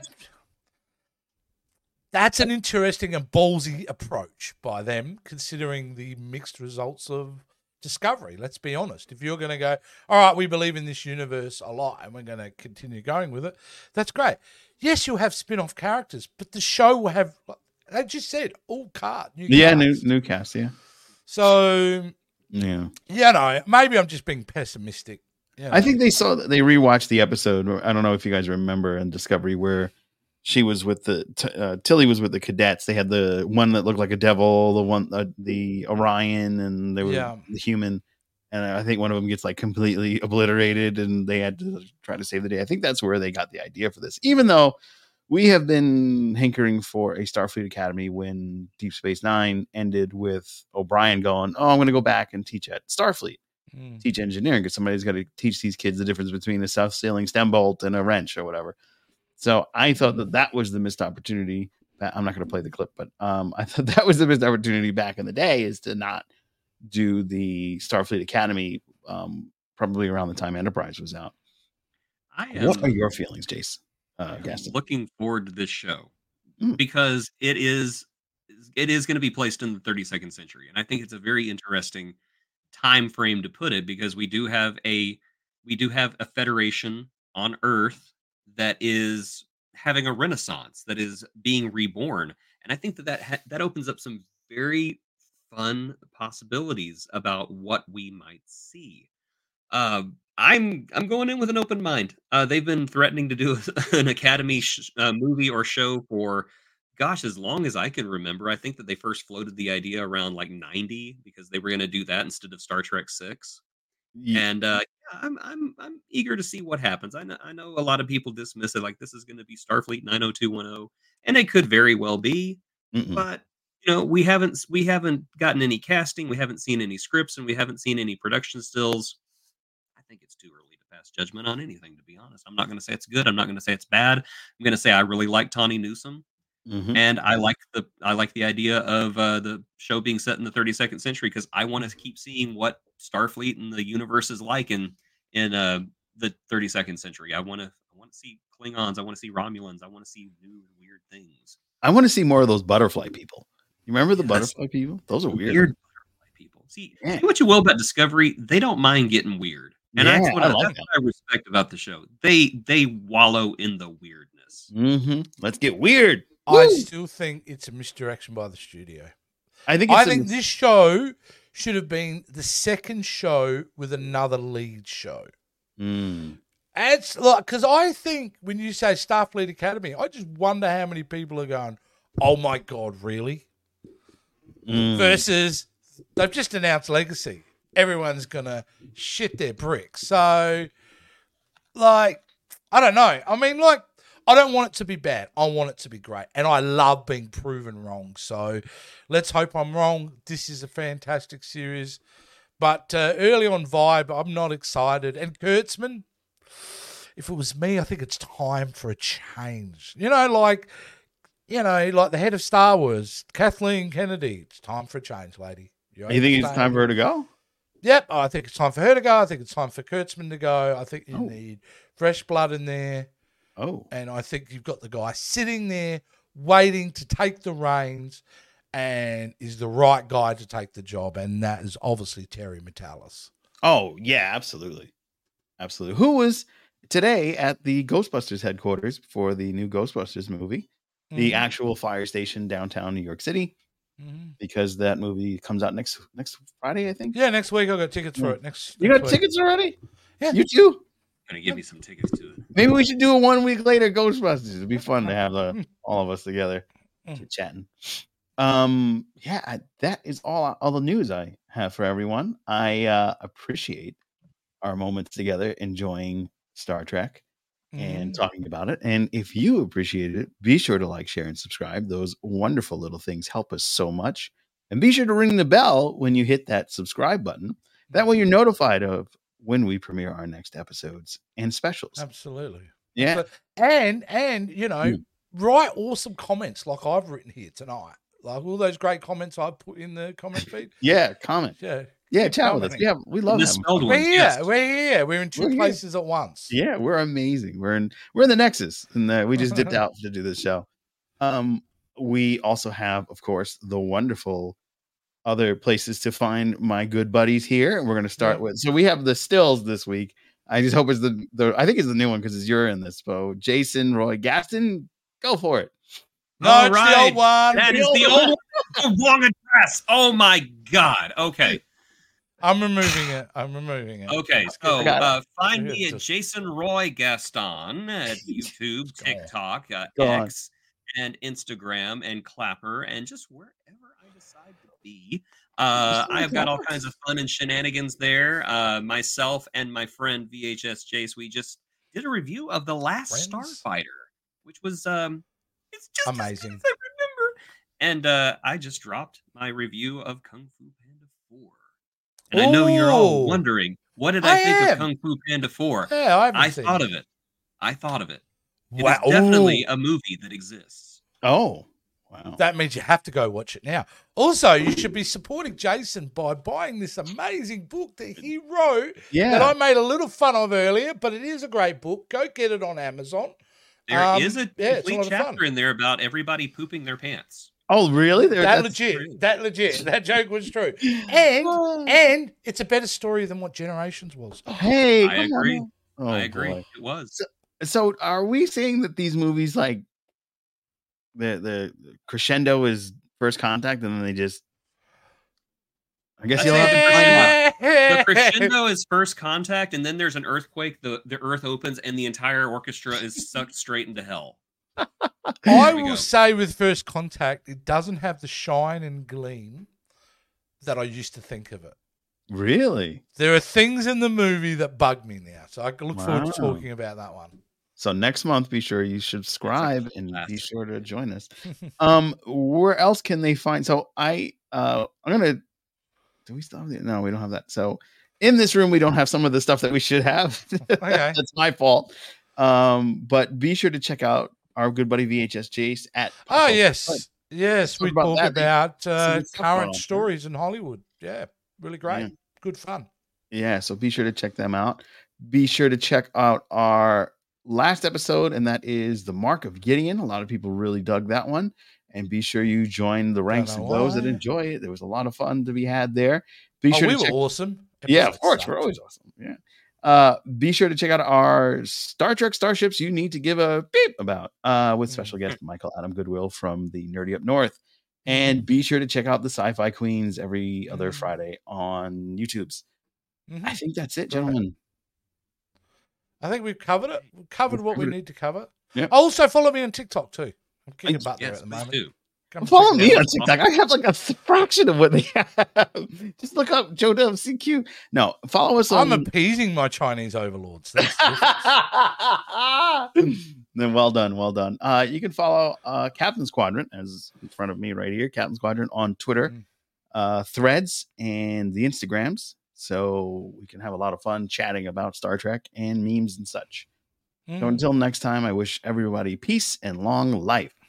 That's an interesting and ballsy approach by them, considering the mixed results of Discovery. Let's be honest. If you're going to go, all right, we believe in this universe a lot and we're going to continue going with it, that's great. Yes, you'll have spin-off characters, but the show will have, I just said, all new cast, yeah. So... Yeah. Maybe I'm just being pessimistic. I think they rewatched the episode. I don't know if you guys remember in Discovery where she was with Tilly was with the cadets. They had the one that looked like a devil, the one, the Orion, and there was the human. And I think one of them gets like completely obliterated and they had to try to save the day. I think that's where they got the idea for this, even though we have been hankering for a Starfleet Academy when Deep Space Nine ended with O'Brien going, oh, I'm going to go back and teach at Starfleet, teach engineering, because somebody's got to teach these kids the difference between a self-sealing stem bolt and a wrench or whatever. So I thought that was the missed opportunity. I'm not going to play the clip, but I thought that was the missed opportunity back in the day, is to not do the Starfleet Academy probably around the time Enterprise was out. What are your feelings, Jace? Looking forward to this show because it is going to be placed in the 32nd century, and I think it's a very interesting time frame to put it, because we do have a federation on Earth that is having a renaissance, that is being reborn, and I think that opens up some very fun possibilities about what we might see. I'm going in with an open mind. They've been threatening to do an Academy movie or show for gosh, as long as I can remember, I think that they first floated the idea around like 90 because they were going to do that instead of Star Trek 6. And yeah, I'm eager to see what happens. I know a lot of people dismiss it like this is going to be Starfleet 90210, and it could very well be. But we haven't gotten any casting, we haven't seen any scripts, and we haven't seen any production stills. I think it's too early to pass judgment on anything, to be honest. I'm not going to say it's good. I'm not going to say it's bad. I'm going to say I really like Tawny Newsome. And I like the idea of the show being set in the 32nd century because I want to keep seeing what Starfleet and the universe is like in the 32nd century. I want to see Klingons. I want to see Romulans. I want to see new weird things. I want to see more of those butterfly people. You remember the butterfly people? Those are weird. Butterfly people. See what you will about Discovery. They don't mind getting weird, and that's what I respect about the show. They wallow in the weirdness. Let's get weird. I still think it's a misdirection by the studio. I think this show should have been the second show with another lead show. It's like, because I think when you say Starfleet Academy, I just wonder how many people are going, "Oh my God, really?" Versus they've just announced Legacy. Everyone's gonna shit their bricks. So, like, I don't know. I mean, like, I don't want it to be bad. I want it to be great. And I love being proven wrong. So let's hope I'm wrong. This is a fantastic series. But early on vibe, I'm not excited. And Kurtzman, if it was me, I think it's time for a change. Like the head of Star Wars, Kathleen Kennedy. It's time for a change, lady. You think it's time for her to go? Yep. I think it's time for her to go. I think it's time for Kurtzman to go. I think you need fresh blood in there. And I think you've got the guy sitting there waiting to take the reins and is the right guy to take the job. And that is obviously Terry Matalas. Oh, yeah, absolutely. Absolutely. Who was today at the Ghostbusters headquarters for the new Ghostbusters movie, the actual fire station downtown New York City, because that movie comes out next Friday, I think. Yeah, next week. I got tickets for it. You got tickets already? Yeah. You too? Gonna give me some tickets to it. Maybe we should do a 1 week later Ghostbusters. It'd be fun to have all of us together chatting. That is all the news I have for everyone. I appreciate our moments together enjoying Star Trek and talking about it. And if you appreciated it, be sure to like, share, and subscribe. Those wonderful little things help us so much. And be sure to ring the bell when you hit that subscribe button. That way you're notified of when we premiere our next episodes and specials. Absolutely. Yeah. And write awesome comments like I've written here tonight. Like all those great comments I put in the comment feed. Yeah, comments. Yeah, chat with us. Yeah, we love misspelled ones. We're here. We're in two places at once. Yeah, we're amazing. We're in the Nexus, and we just dipped out to do this show. We also have, of course, the wonderful other places to find my good buddies here. And we're going to start with, so we have the stills this week. I just hope it's I think it's the new one because you're in this. So Jason Roy Gaston, go for it. No, it's the old one. That is the old one. Wrong address. Oh my God. Okay. I'm removing it. Okay. So find me at Jason Roy Gaston at YouTube, TikTok, X, and Instagram, and Clapper, and just wherever I decide to be. I've got all kinds of fun and shenanigans there. Myself and my friend VHS Jace, we just did a review of The Last Starfighter, which was it's just amazing. As I remember. And I just dropped my review of Kung Fu Panda 4. And I know you're all wondering, what did I think of Kung Fu Panda 4? Yeah, I thought of it. It is definitely a movie that exists. Oh. Wow. That means you have to go watch it now. Also, you should be supporting Jason by buying this amazing book that he wrote that I made a little fun of earlier, but it is a great book. Go get it on Amazon. There is a complete chapter in there about everybody pooping their pants. Oh, really? That legit. That joke was true. And it's a better story than what Generations was. Hey, I agree. Oh, I agree. Boy. It was. So are we saying that these movies, like, the crescendo is First Contact, and then they just, I guess you'll have to find The out. crescendo is First Contact, and then there's an earthquake. The earth opens, and the entire orchestra is sucked straight into hell. I we will go. say with First Contact, it doesn't have the shine and gleam that I used to think of it. Really? There are things in the movie that bug me now, so I can look forward to Wow. talking about that one. So next month, be sure you subscribe and be classic. sure to join us. Where else can they find? So I'm gonna. Do we still have no? We don't have that. So in this room, we don't have some of the stuff that we should have. Okay. That's my fault. But be sure to check out our good buddy VHS Jace at. Oh, yes. Yes, we Talk about talk that. about Some good stuff going on, current right? stories in Hollywood. Yeah, really great. Yeah. Good fun. Yeah, so be sure to check them out. Be sure to check out our last episode, and that is The Mark of Gideon. A lot of people really dug that one. And be sure you join the ranks know of those that why. enjoy it. There was a lot of fun to be had there. Be sure we to were check. awesome. Yeah, of Episode course. sucked. We're always awesome. Yeah. Be sure to check out our Star Trek Starships you need to give a beep about with special guest Michael Adam Goodwill from the Nerdy Up North. And be sure to check out the Sci-Fi Queens every other Friday on YouTube's. Mhm. I think that's it, gentlemen. I think we've covered it. We've covered We've what we covered it. need to cover. Yep. Also, follow me on TikTok too. I'm kicking butt there Yes, at the please moment. do. Come Follow check it me out. on TikTok. I have like a fraction of what they have. Just look up Joe Dub CQ. No, follow us on. I'm appeasing my Chinese overlords. That's Then well done. You can follow Captain's Quadrant as in front of me right here. Captain's Quadrant on Twitter, Threads, and the Instagrams. So we can have a lot of fun chatting about Star Trek and memes and such. So until next time, I wish everybody peace and long life.